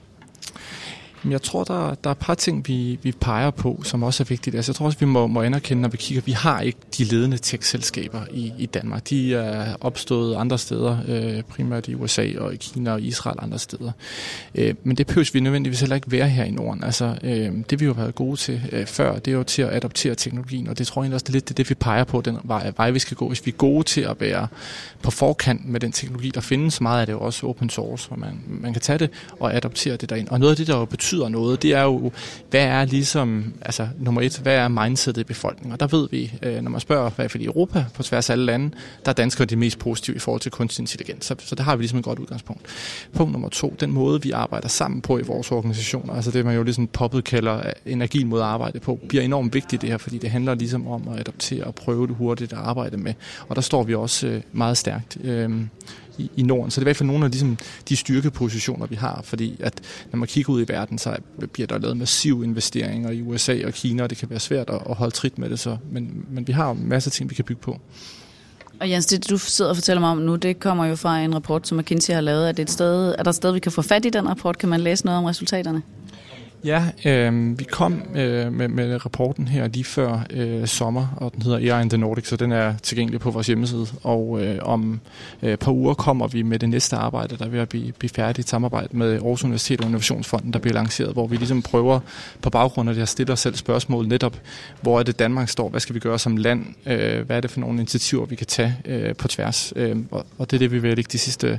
Jeg tror, der, der er et par ting, vi, vi peger på, som også er vigtigt. Altså, jeg tror også, vi må, må anerkende, når vi kigger. Vi har ikke de ledende tech-selskaber i, i Danmark. De er opstået andre steder, øh, primært i U S A og i Kina og Israel andre steder. Øh, men det behøver vi nødvendigvis heller ikke være her i Norden. Altså, øh, det vi jo har været gode til øh, før, det er jo til at adoptere teknologien, og det tror jeg også, det er lidt det, det vi peger på, den vej, vej, vi skal gå. Hvis vi er gode til at være på forkant med den teknologi, der findes, meget af det jo også open source, hvor man, man kan tage det og adoptere det derind. Og noget af det, der jo betyder noget, det er jo, hvad er ligesom, altså nummer et, hvad er mindsetet i befolkningen? Og der ved vi, når man spørger, i hvert fald i Europa, på tværs af alle lande, der er danskere de mest positive i forhold til kunstig intelligens. Så, så der har vi ligesom et godt udgangspunkt. Punkt nummer to, den måde, vi arbejder sammen på i vores organisationer, altså det, man jo ligesom poppet kalder energien mod at arbejde på, bliver enormt vigtigt det her, fordi det handler ligesom om at adoptere og prøve det hurtigt at arbejde med. Og der står vi også meget stærkt øh, i, i Norden. Så det er i hvert fald nogle af ligesom, de styrkepositioner, vi har, fordi at når man kigger ud i verden, så bliver der lavet massive investeringer i U S A og Kina, og det kan være svært at holde trit med det, så, men, men vi har masser af ting, vi kan bygge på. Og Jens, det du sidder og fortæller mig om nu, det kommer jo fra en rapport, som McKinsey har lavet. Er, det et sted, er der et sted, vi kan få fat i den rapport? Kan man læse noget om resultaterne? Ja, øh, vi kom øh, med, med rapporten her lige før øh, sommer, og den hedder A I in the Nordics, så den er tilgængelig på vores hjemmeside. Og øh, om øh, et par uger kommer vi med det næste arbejde, der er ved at blive, blive færdigt samarbejde med Aarhus Universitet og Innovationsfonden, der bliver lanceret, hvor vi ligesom prøver på baggrund af det at stille os selv spørgsmål netop, hvor er det Danmark står, hvad skal vi gøre som land, øh, hvad er det for nogle initiativer, vi kan tage øh, på tværs. Øh, og, og det er det, vi vil lægge de sidste,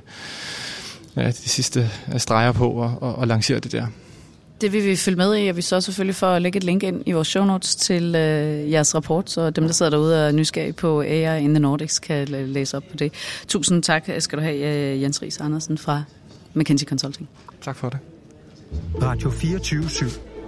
ja, de sidste streger på og, og, og lancere det der. Det vil vi følge med i, og vi så selvfølgelig for at lægge et link ind i vores show notes til øh, jeres rapport, så dem, der sidder derude og er nysgerrige på A I in the Nordics, kan læse op på det. Tusind tak skal du have, Jens Riis Andersen fra McKinsey Consulting. Tak for det. Radio fireogtyve syv.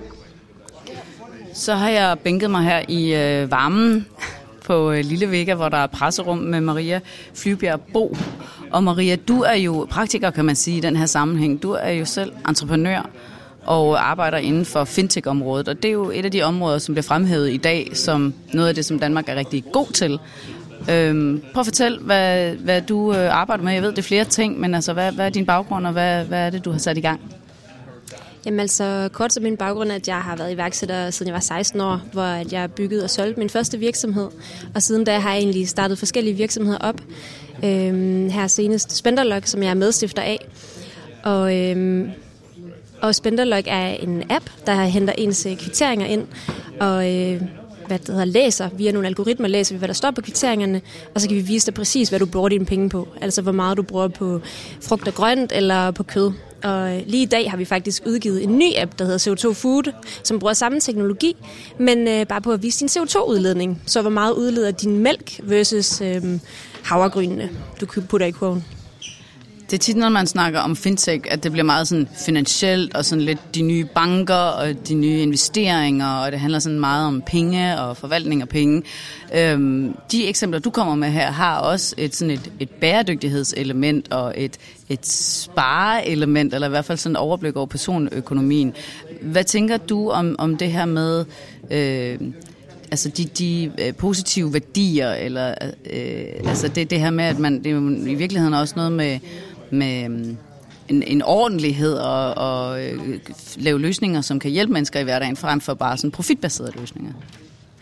Så har jeg bænket mig her i øh, varmen på øh, Lille Vega, hvor der er presserum med Maria Flybjerg Bo. Og Maria, du er jo praktiker, kan man sige, i den her sammenhæng. Du er jo selv entreprenør og arbejder inden for fintech-området, og det er jo et af de områder, som bliver fremhævet i dag som noget af det, som Danmark er rigtig god til. Øhm, prøv at fortælle, hvad, hvad du øh, arbejder med. Jeg ved, det er flere ting, men altså, hvad, hvad er din baggrund, og hvad, hvad er det, du har sat i gang? Jamen altså, kort som min baggrund er, at jeg har været iværksætter, siden jeg var seksten år, hvor jeg byggede og solgte min første virksomhed, og siden da har jeg egentlig startet forskellige virksomheder op. Øhm, her senest Spenderlog, som jeg er medstifter af, og... Øhm, Og Spenderlog er en app, der henter ens kvitteringer ind, og øh, hvad det hedder, læser via nogle algoritmer, læser vi, hvad der står på kvitteringerne, og så kan vi vise dig præcis, hvad du bruger dine penge på. Altså, hvor meget du bruger på frugt og grønt eller på kød. Og lige i dag har vi faktisk udgivet en ny app, der hedder C O to Food, som bruger samme teknologi, men øh, bare på at vise din C O to udledning. Så hvor meget udleder din mælk versus øh, havregrynene, du putter i kurven. Det er tit, når man snakker om fintech, at det bliver meget sådan finansielt, og sådan lidt de nye banker, og de nye investeringer, og det handler sådan meget om penge og forvaltning af penge. Øhm, de eksempler, du kommer med her, har også et, sådan et, et bæredygtighedselement, og et, et spareelement, eller i hvert fald sådan et overblik over personøkonomien. Hvad tænker du om, om det her med... Øh, Altså de, de øh, positive værdier, eller øh, altså det, det her med, at man, det er jo i virkeligheden også noget med, med en, en ordentlighed og, og øh, lave løsninger, som kan hjælpe mennesker i hverdagen, frem for bare sådan profitbaserede løsninger.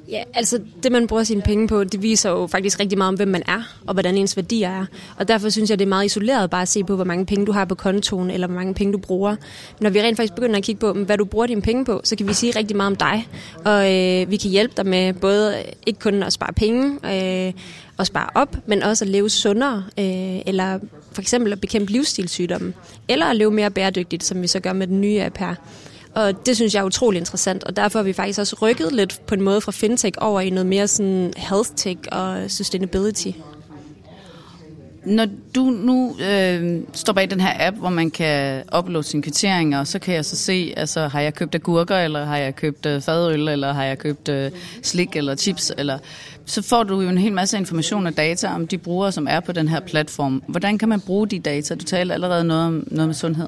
Ja, altså det, man bruger sine penge på, det viser jo faktisk rigtig meget om, hvem man er, og hvordan ens værdier er. Og derfor synes jeg, det er meget isoleret bare at se på, hvor mange penge du har på kontoen, eller hvor mange penge du bruger. Men når vi rent faktisk begynder at kigge på, hvad du bruger dine penge på, så kan vi sige rigtig meget om dig. Og øh, vi kan hjælpe dig med både ikke kun at spare penge, øh, og spare op, men også at leve sundere, øh, eller for eksempel at bekæmpe livsstilssygdomme, eller at leve mere bæredygtigt, som vi så gør med den nye app her. Og det synes jeg er utrolig interessant, og derfor har vi faktisk også rykket lidt på en måde fra fintech over i noget mere sådan health tech og sustainability. Når du nu øh, står bag den her app, hvor man kan uploade sine kvitteringer, så kan jeg så se, altså har jeg købt agurker, eller har jeg købt øh, fadøl, eller har jeg købt øh, slik eller chips, eller så får du jo en hel masse information og data om de brugere, som er på den her platform. Hvordan kan man bruge de data? Du taler allerede noget om noget med sundhed.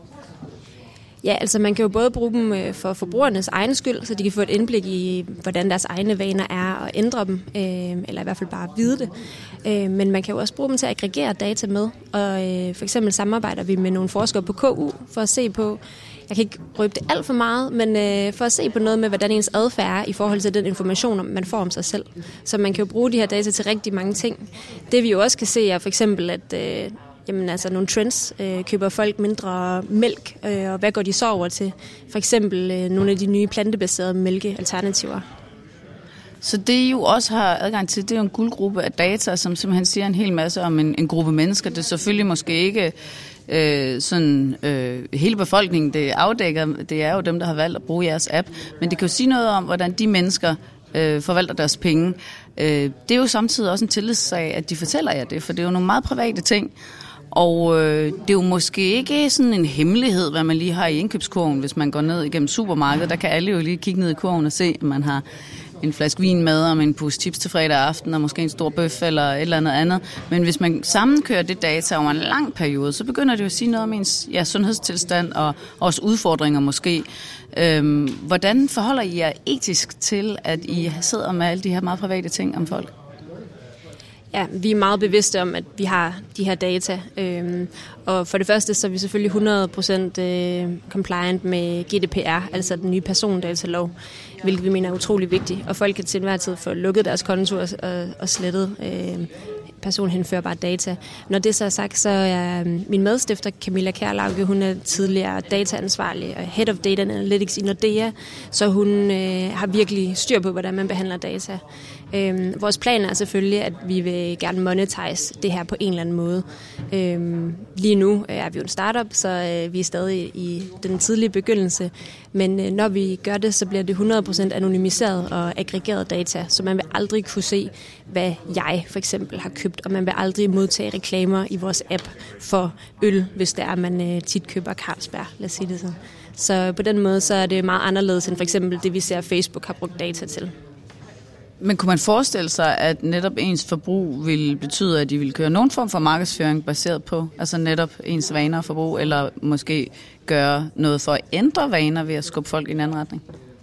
Ja, altså man kan jo både bruge dem for forbrugernes egen skyld, så de kan få et indblik i, hvordan deres egne vaner er, og ændre dem, eller i hvert fald bare vide det. Men man kan jo også bruge dem til at aggregere data med, og for eksempel samarbejder vi med nogle forskere på K U for at se på, jeg kan ikke røbe det alt for meget, men for at se på noget med, hvordan ens adfærd er i forhold til den information, man får om sig selv. Så man kan jo bruge de her data til rigtig mange ting. Det vi jo også kan se er for eksempel, at jamen altså nogle trends. Øh, køber folk mindre mælk, øh, og hvad går de så over til? For eksempel øh, nogle af de nye plantebaserede mælkealternativer. Så det I jo også har adgang til, det er jo en guldgruppe af data, som simpelthen siger en hel masse om en, en gruppe mennesker. Det er selvfølgelig måske ikke øh, sådan øh, hele befolkningen, det afdækker. Det er jo dem, der har valgt at bruge jeres app. Men det kan jo sige noget om, hvordan de mennesker øh, forvalter deres penge. Øh, det er jo samtidig også en tillidssag, at de fortæller jer det, for det er jo nogle meget private ting. Og øh, det er jo måske ikke sådan en hemmelighed, hvad man lige har i indkøbskurven, hvis man går ned igennem supermarkedet. Der kan alle jo lige kigge ned i kurven og se, at man har en flaske vin med, og en pose chips til fredag aften, og måske en stor bøf eller et eller andet andet. Men hvis man sammenkører det data over en lang periode, så begynder det jo at sige noget om ens ja, sundhedstilstand og også udfordringer måske. Øhm, hvordan forholder I jer etisk til, at I sidder med alle de her meget private ting om folk? Ja, vi er meget bevidste om, at vi har de her data. Øhm, og for det første, så er vi selvfølgelig hundrede procent øh, compliant med G D P R, altså den nye persondatalov, hvilket vi mener er utrolig vigtigt. Og folk kan til enhver tid få lukket deres konto og, og, og slettet øh, personhenførbare data. Når det så er sagt, så er min medstifter Camilla Kærlauke, hun er tidligere dataansvarlig og Head of Data Analytics i Nordea, så hun øh, har virkelig styr på, hvordan man behandler data. Øhm, vores plan er selvfølgelig, at vi vil gerne monetize det her på en eller anden måde. Øhm, lige nu er vi jo en startup, så øh, vi er stadig i den tidlige begyndelse, men øh, når vi gør det, så bliver det hundrede procent anonymiseret og aggregeret data, så man vil aldrig kunne se, hvad jeg for eksempel har købt, og man vil aldrig modtage reklamer i vores app for øl, hvis det er, at man øh, tit køber Carlsberg, lad os sige det sådan. Så på den måde så er det meget anderledes end for eksempel det, vi ser Facebook har brugt data til. Men kunne man forestille sig, at netop ens forbrug vil betyde, at de vil køre nogen form for markedsføring baseret på, altså netop ens vaner og forbrug, eller måske gøre noget for at ændre vaner ved at skubbe folk i en anden retning?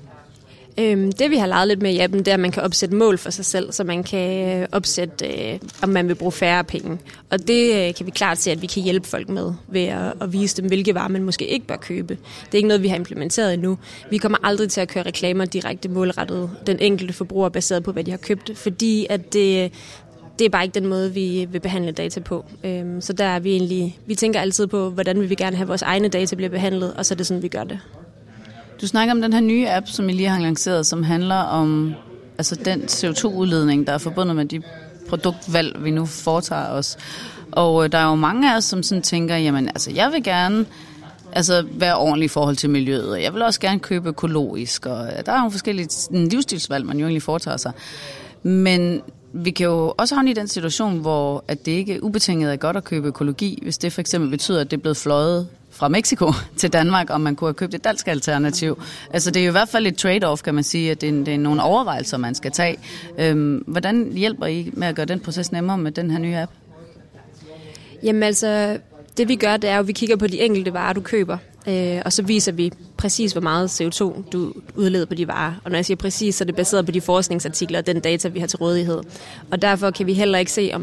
Øhm, det vi har lavet lidt med i appen, det er, at man kan opsætte mål for sig selv, så man kan opsætte, øh, om man vil bruge færre penge. Og det øh, kan vi klart se, at vi kan hjælpe folk med ved at, at vise dem, hvilke varer man måske ikke bør købe. Det er ikke noget, vi har implementeret endnu. Vi kommer aldrig til at køre reklamer direkte målrettet den enkelte forbruger, baseret på, hvad de har købt, fordi at det... Det er bare ikke den måde, vi vil behandle data på. Øhm, så der er vi egentlig... Vi tænker altid på, hvordan vil vi gerne have vores egne data bliver behandlet, og så er det sådan, vi gør det. Du snakker om den her nye app, som I lige har lanceret, som handler om altså den C O to udledning, der er forbundet med de produktvalg, vi nu foretager os. Og der er jo mange af os, som sådan tænker, jamen altså, jeg vil gerne altså, være ordentlig i forhold til miljøet, og jeg vil også gerne købe økologisk, og der er jo forskellige livsstilsvalg, man jo egentlig foretager sig. Men vi kan jo også havne i den situation, hvor at det ikke ubetinget er godt at købe økologi, hvis det for eksempel betyder, at det er blevet fløjet fra Mexico til Danmark, og man kunne have købt et dansk alternativ. Altså det er jo i hvert fald et trade-off, kan man sige, at det er, det er nogle overvejelser, man skal tage. Øhm, hvordan hjælper I med at gøre den proces nemmere med den her nye app? Jamen altså, det vi gør, det er jo, at vi kigger på de enkelte varer, du køber, øh, og så viser vi præcis, hvor meget C O to du udleder på de varer. Og når jeg siger præcis, så er det baseret på de forskningsartikler og den data, vi har til rådighed. Og derfor kan vi heller ikke se, om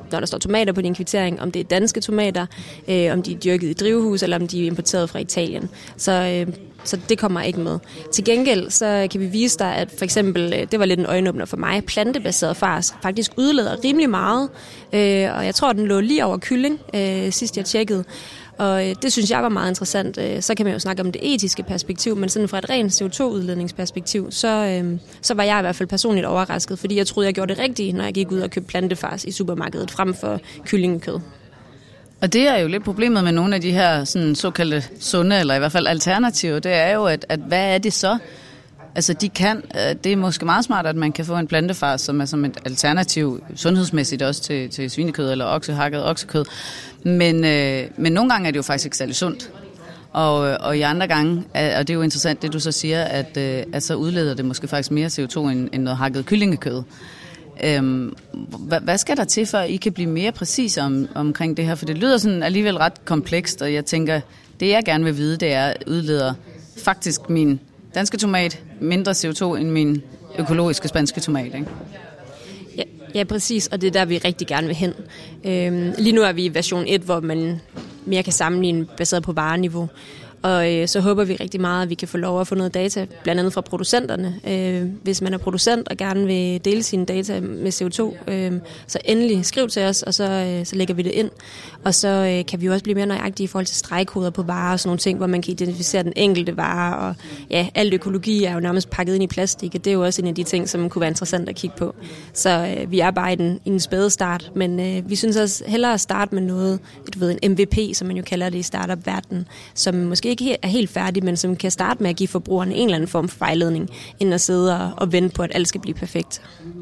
når der står tomater på din kvittering, om det er danske tomater, øh, om de er dyrket i drivhus, eller om de er importeret fra Italien. Så, øh, så det kommer ikke med. Til gengæld så kan vi vise dig, at for eksempel, det var lidt en øjenåbner for mig, plantebaseret fars faktisk udleder rimelig meget, øh, og jeg tror, den lå lige over kylling, øh, sidst jeg tjekkede. Og øh, det synes jeg var meget interessant. Øh, så kan man jo snakke om det etiske perspektiv, men sådan fra et rent C O to udledningsperspektiv, så, øh, så var jeg i hvert fald personligt overrasket, fordi jeg troede, jeg gjorde det rigtigt, når jeg gik ud og købte plantefars i supermarkedet frem for kyllingekød. Og det er jo lidt problemet med nogle af de her sådan, såkaldte sunde, eller i hvert fald alternativer, det er jo, at, at hvad er det så? Altså de kan, det er måske meget smart, at man kan få en plantefars, som er som et alternativ sundhedsmæssigt også til, til svinekød eller oksehakket oksekød. Men, øh, men nogle gange er det jo faktisk ikke særlig sundt. Og, og i andre gange, og det er jo interessant det du så siger, at, øh, at så udleder det måske faktisk mere C O to end, end noget hakket kyllingekød. Øhm, hvad, hvad skal der til, for at I kan blive mere præcise om, omkring det her? For det lyder sådan alligevel ret komplekst, og jeg tænker, det jeg gerne vil vide, det er, at udleder faktisk min danske tomat mindre C O to end min økologiske spanske tomat, ikke? Ja, ja, præcis, og det er der, vi rigtig gerne vil hen. Øhm, lige nu er vi i version et, hvor man mere kan sammenligne baseret på vareniveau. Og øh, så håber vi rigtig meget, at vi kan få lov at få noget data, blandt andet fra producenterne. Øh, hvis man er producent og gerne vil dele sine data med C O to, øh, så endelig skriv til os, og så, øh, så lægger vi det ind. Og så øh, kan vi jo også blive mere nøjagtige i forhold til stregkoder på varer og sådan nogle ting, hvor man kan identificere den enkelte vare. Og ja, alt økologi er jo nærmest pakket ind i plastik, og det er jo også en af de ting, som kunne være interessant at kigge på. Så øh, vi er bare i den, i den spæde start, men øh, vi synes også hellere at starte med noget, du ved, en M V P, som man jo kalder det i startup-verdenen, som måske ikke er helt færdig, men som kan starte med at give forbrugerne en eller anden form for vejledning, end at sidde og, og vente på, at alt skal blive perfekt.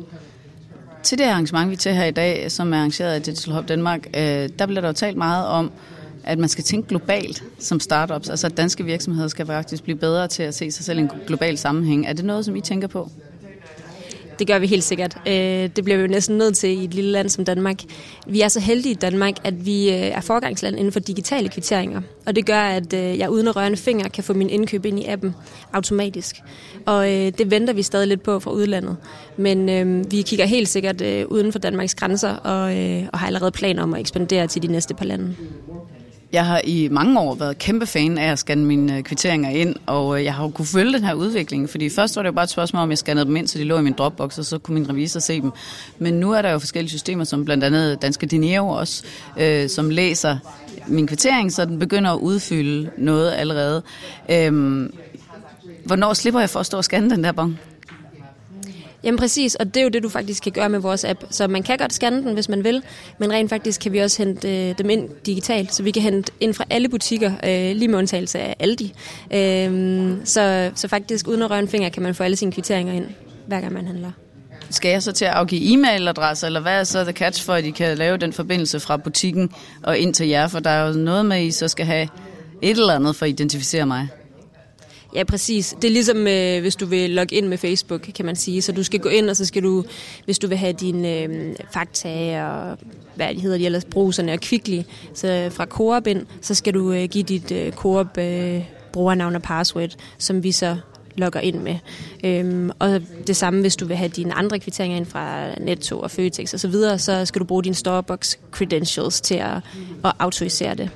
Til det arrangement, vi er til her i dag, som er arrangeret af Digital Hub Danmark, øh, der bliver der jo talt meget om, at man skal tænke globalt som startups. Altså at danske virksomheder skal faktisk blive bedre til at se sig selv i en global sammenhæng. Er det noget, som I tænker på? Det gør vi helt sikkert. Det bliver vi jo næsten nødt til i et lille land som Danmark. Vi er så heldige i Danmark, at vi er foregangsland inden for digitale kvitteringer. Og det gør, at jeg uden at røre en finger kan få min indkøb ind i appen automatisk. Og det venter vi stadig lidt på fra udlandet. Men øh, vi kigger helt sikkert øh, uden for Danmarks grænser og, øh, og har allerede planer om at ekspandere til de næste par lande. Jeg har i mange år været kæmpe fan af at scanne mine kvitteringer ind, og jeg har jo kunne følge den her udvikling, fordi først var det jo bare et spørgsmål om, jeg scannede dem ind, så de lå i min Dropbox, og så kunne min revisor se dem. Men nu er der jo forskellige systemer, som blandt andet Danske Dinero også, øh, som læser min kvittering, så den begynder at udfylde noget allerede. Øh, hvornår slipper jeg for at stå og scanne den der bon? Jamen præcis, og det er jo det, du faktisk kan gøre med vores app. Så man kan godt scanne den, hvis man vil, men rent faktisk kan vi også hente øh, dem ind digitalt, så vi kan hente ind fra alle butikker, øh, lige med undtagelse af Aldi. Øh, så, så faktisk uden at røre en finger, kan man få alle sine kvitteringer ind, hver gang man handler. Skal jeg så til at afgive e-mailadresse, eller hvad er så the catch for, at I kan lave den forbindelse fra butikken og ind til jer? For der er jo noget med, at I så skal have et eller andet for at identificere mig. Ja, præcis. Det er ligesom, øh, hvis du vil logge ind med Facebook, kan man sige. Så du skal gå ind, og så skal du, hvis du vil have dine øh, Fakta og hvad de hedder, de ellers bruserne og Kvickly, så fra Coop ind, så skal du øh, give dit øh, Coop øh, brugernavn og password, som vi så logger ind med. Øhm, og det samme, hvis du vil have dine andre kvitteringer ind fra Netto og Føtex og så videre, så skal du bruge dine Starbucks credentials til at, at autorisere det.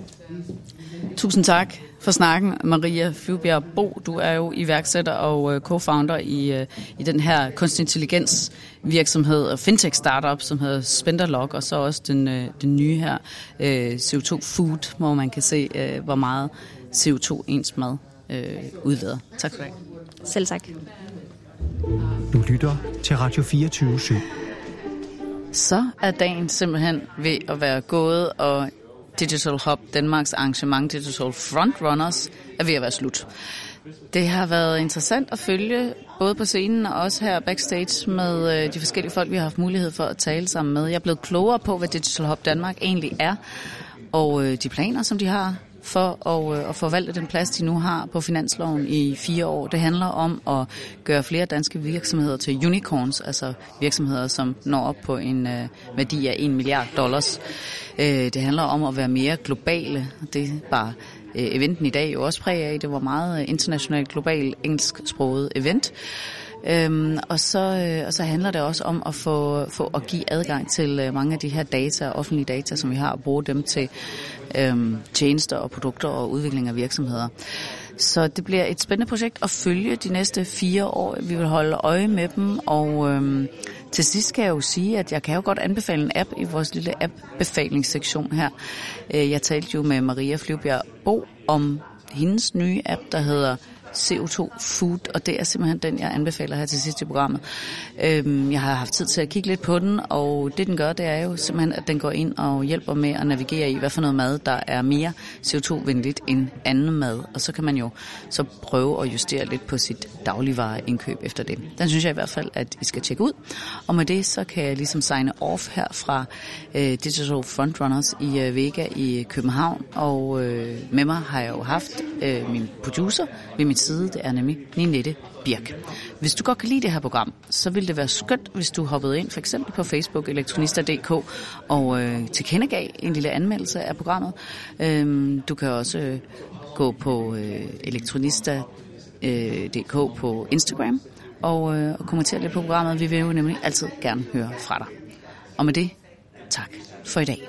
Tusind tak for snakken, Maria Flyvbjerg Bo. Du er jo iværksætter og co-founder i, i den her kunstig intelligens virksomhed og fintech startup, som hedder Spenderlog, og så også den, den nye her C O to Food, hvor man kan se, hvor meget C O to ens mad udleder. Tak for det. Selv tak. Du lytter til Radio fireogtyve syv. Så er dagen simpelthen ved at være gået, og Digital Hub Danmarks arrangement Digital Frontrunners er ved at være slut. Det har været interessant at følge både på scenen og også her backstage med de forskellige folk, vi har haft mulighed for at tale sammen med. Jeg er blevet klogere på, hvad Digital Hub Danmark egentlig er, og de planer, som de har for at, at forvalte den plads, de nu har på finansloven i fire år. Det handler om at gøre flere danske virksomheder til unicorns, altså virksomheder, som når op på en uh, værdi af en milliard dollars. Uh, det handler om at være mere globale. Det er bare uh, eventen i dag jo også præg af. Det var meget internationalt, global, engelsksproget event. Øhm, og, så, øh, og så handler det også om at få, få at give adgang til øh, mange af de her data, offentlige data, som vi har, og bruge dem til øh, tjenester og produkter og udvikling af virksomheder. Så det bliver et spændende projekt at følge de næste fire år. Vi vil holde øje med dem, og øhm, til sidst kan jeg jo sige, at jeg kan jo godt anbefale en app i vores lille app-befalingssektion her. Jeg talte jo med Maria Flyvbjerg Bo om hendes nye app, der hedder C O to Food, og det er simpelthen den, jeg anbefaler her til sidst i programmet. Øhm, jeg har haft tid til at kigge lidt på den, og det den gør, det er jo simpelthen, at den går ind og hjælper med at navigere i, hvad for noget mad, der er mere C O to-venligt end anden mad, og så kan man jo så prøve at justere lidt på sit dagligvareindkøb efter det. Den synes jeg i hvert fald, at I skal tjekke ud, og med det, så kan jeg ligesom signe off her fra øh, Digital Frontrunners i øh, Vega i København, og øh, med mig har jeg jo haft øh, min producer ved mit side, det er nemlig Ninette Birk. Hvis du godt kan lide det her program, så vil det være skønt, hvis du hoppede ind for eksempel på Facebook, elektronista punktum d k, og øh, tilkendegav en lille anmeldelse af programmet. Øhm, du kan også øh, gå på øh, elektronista punktum d k på Instagram og, øh, og kommentere lidt på programmet. Vi vil jo nemlig altid gerne høre fra dig. Og med det, tak for i dag.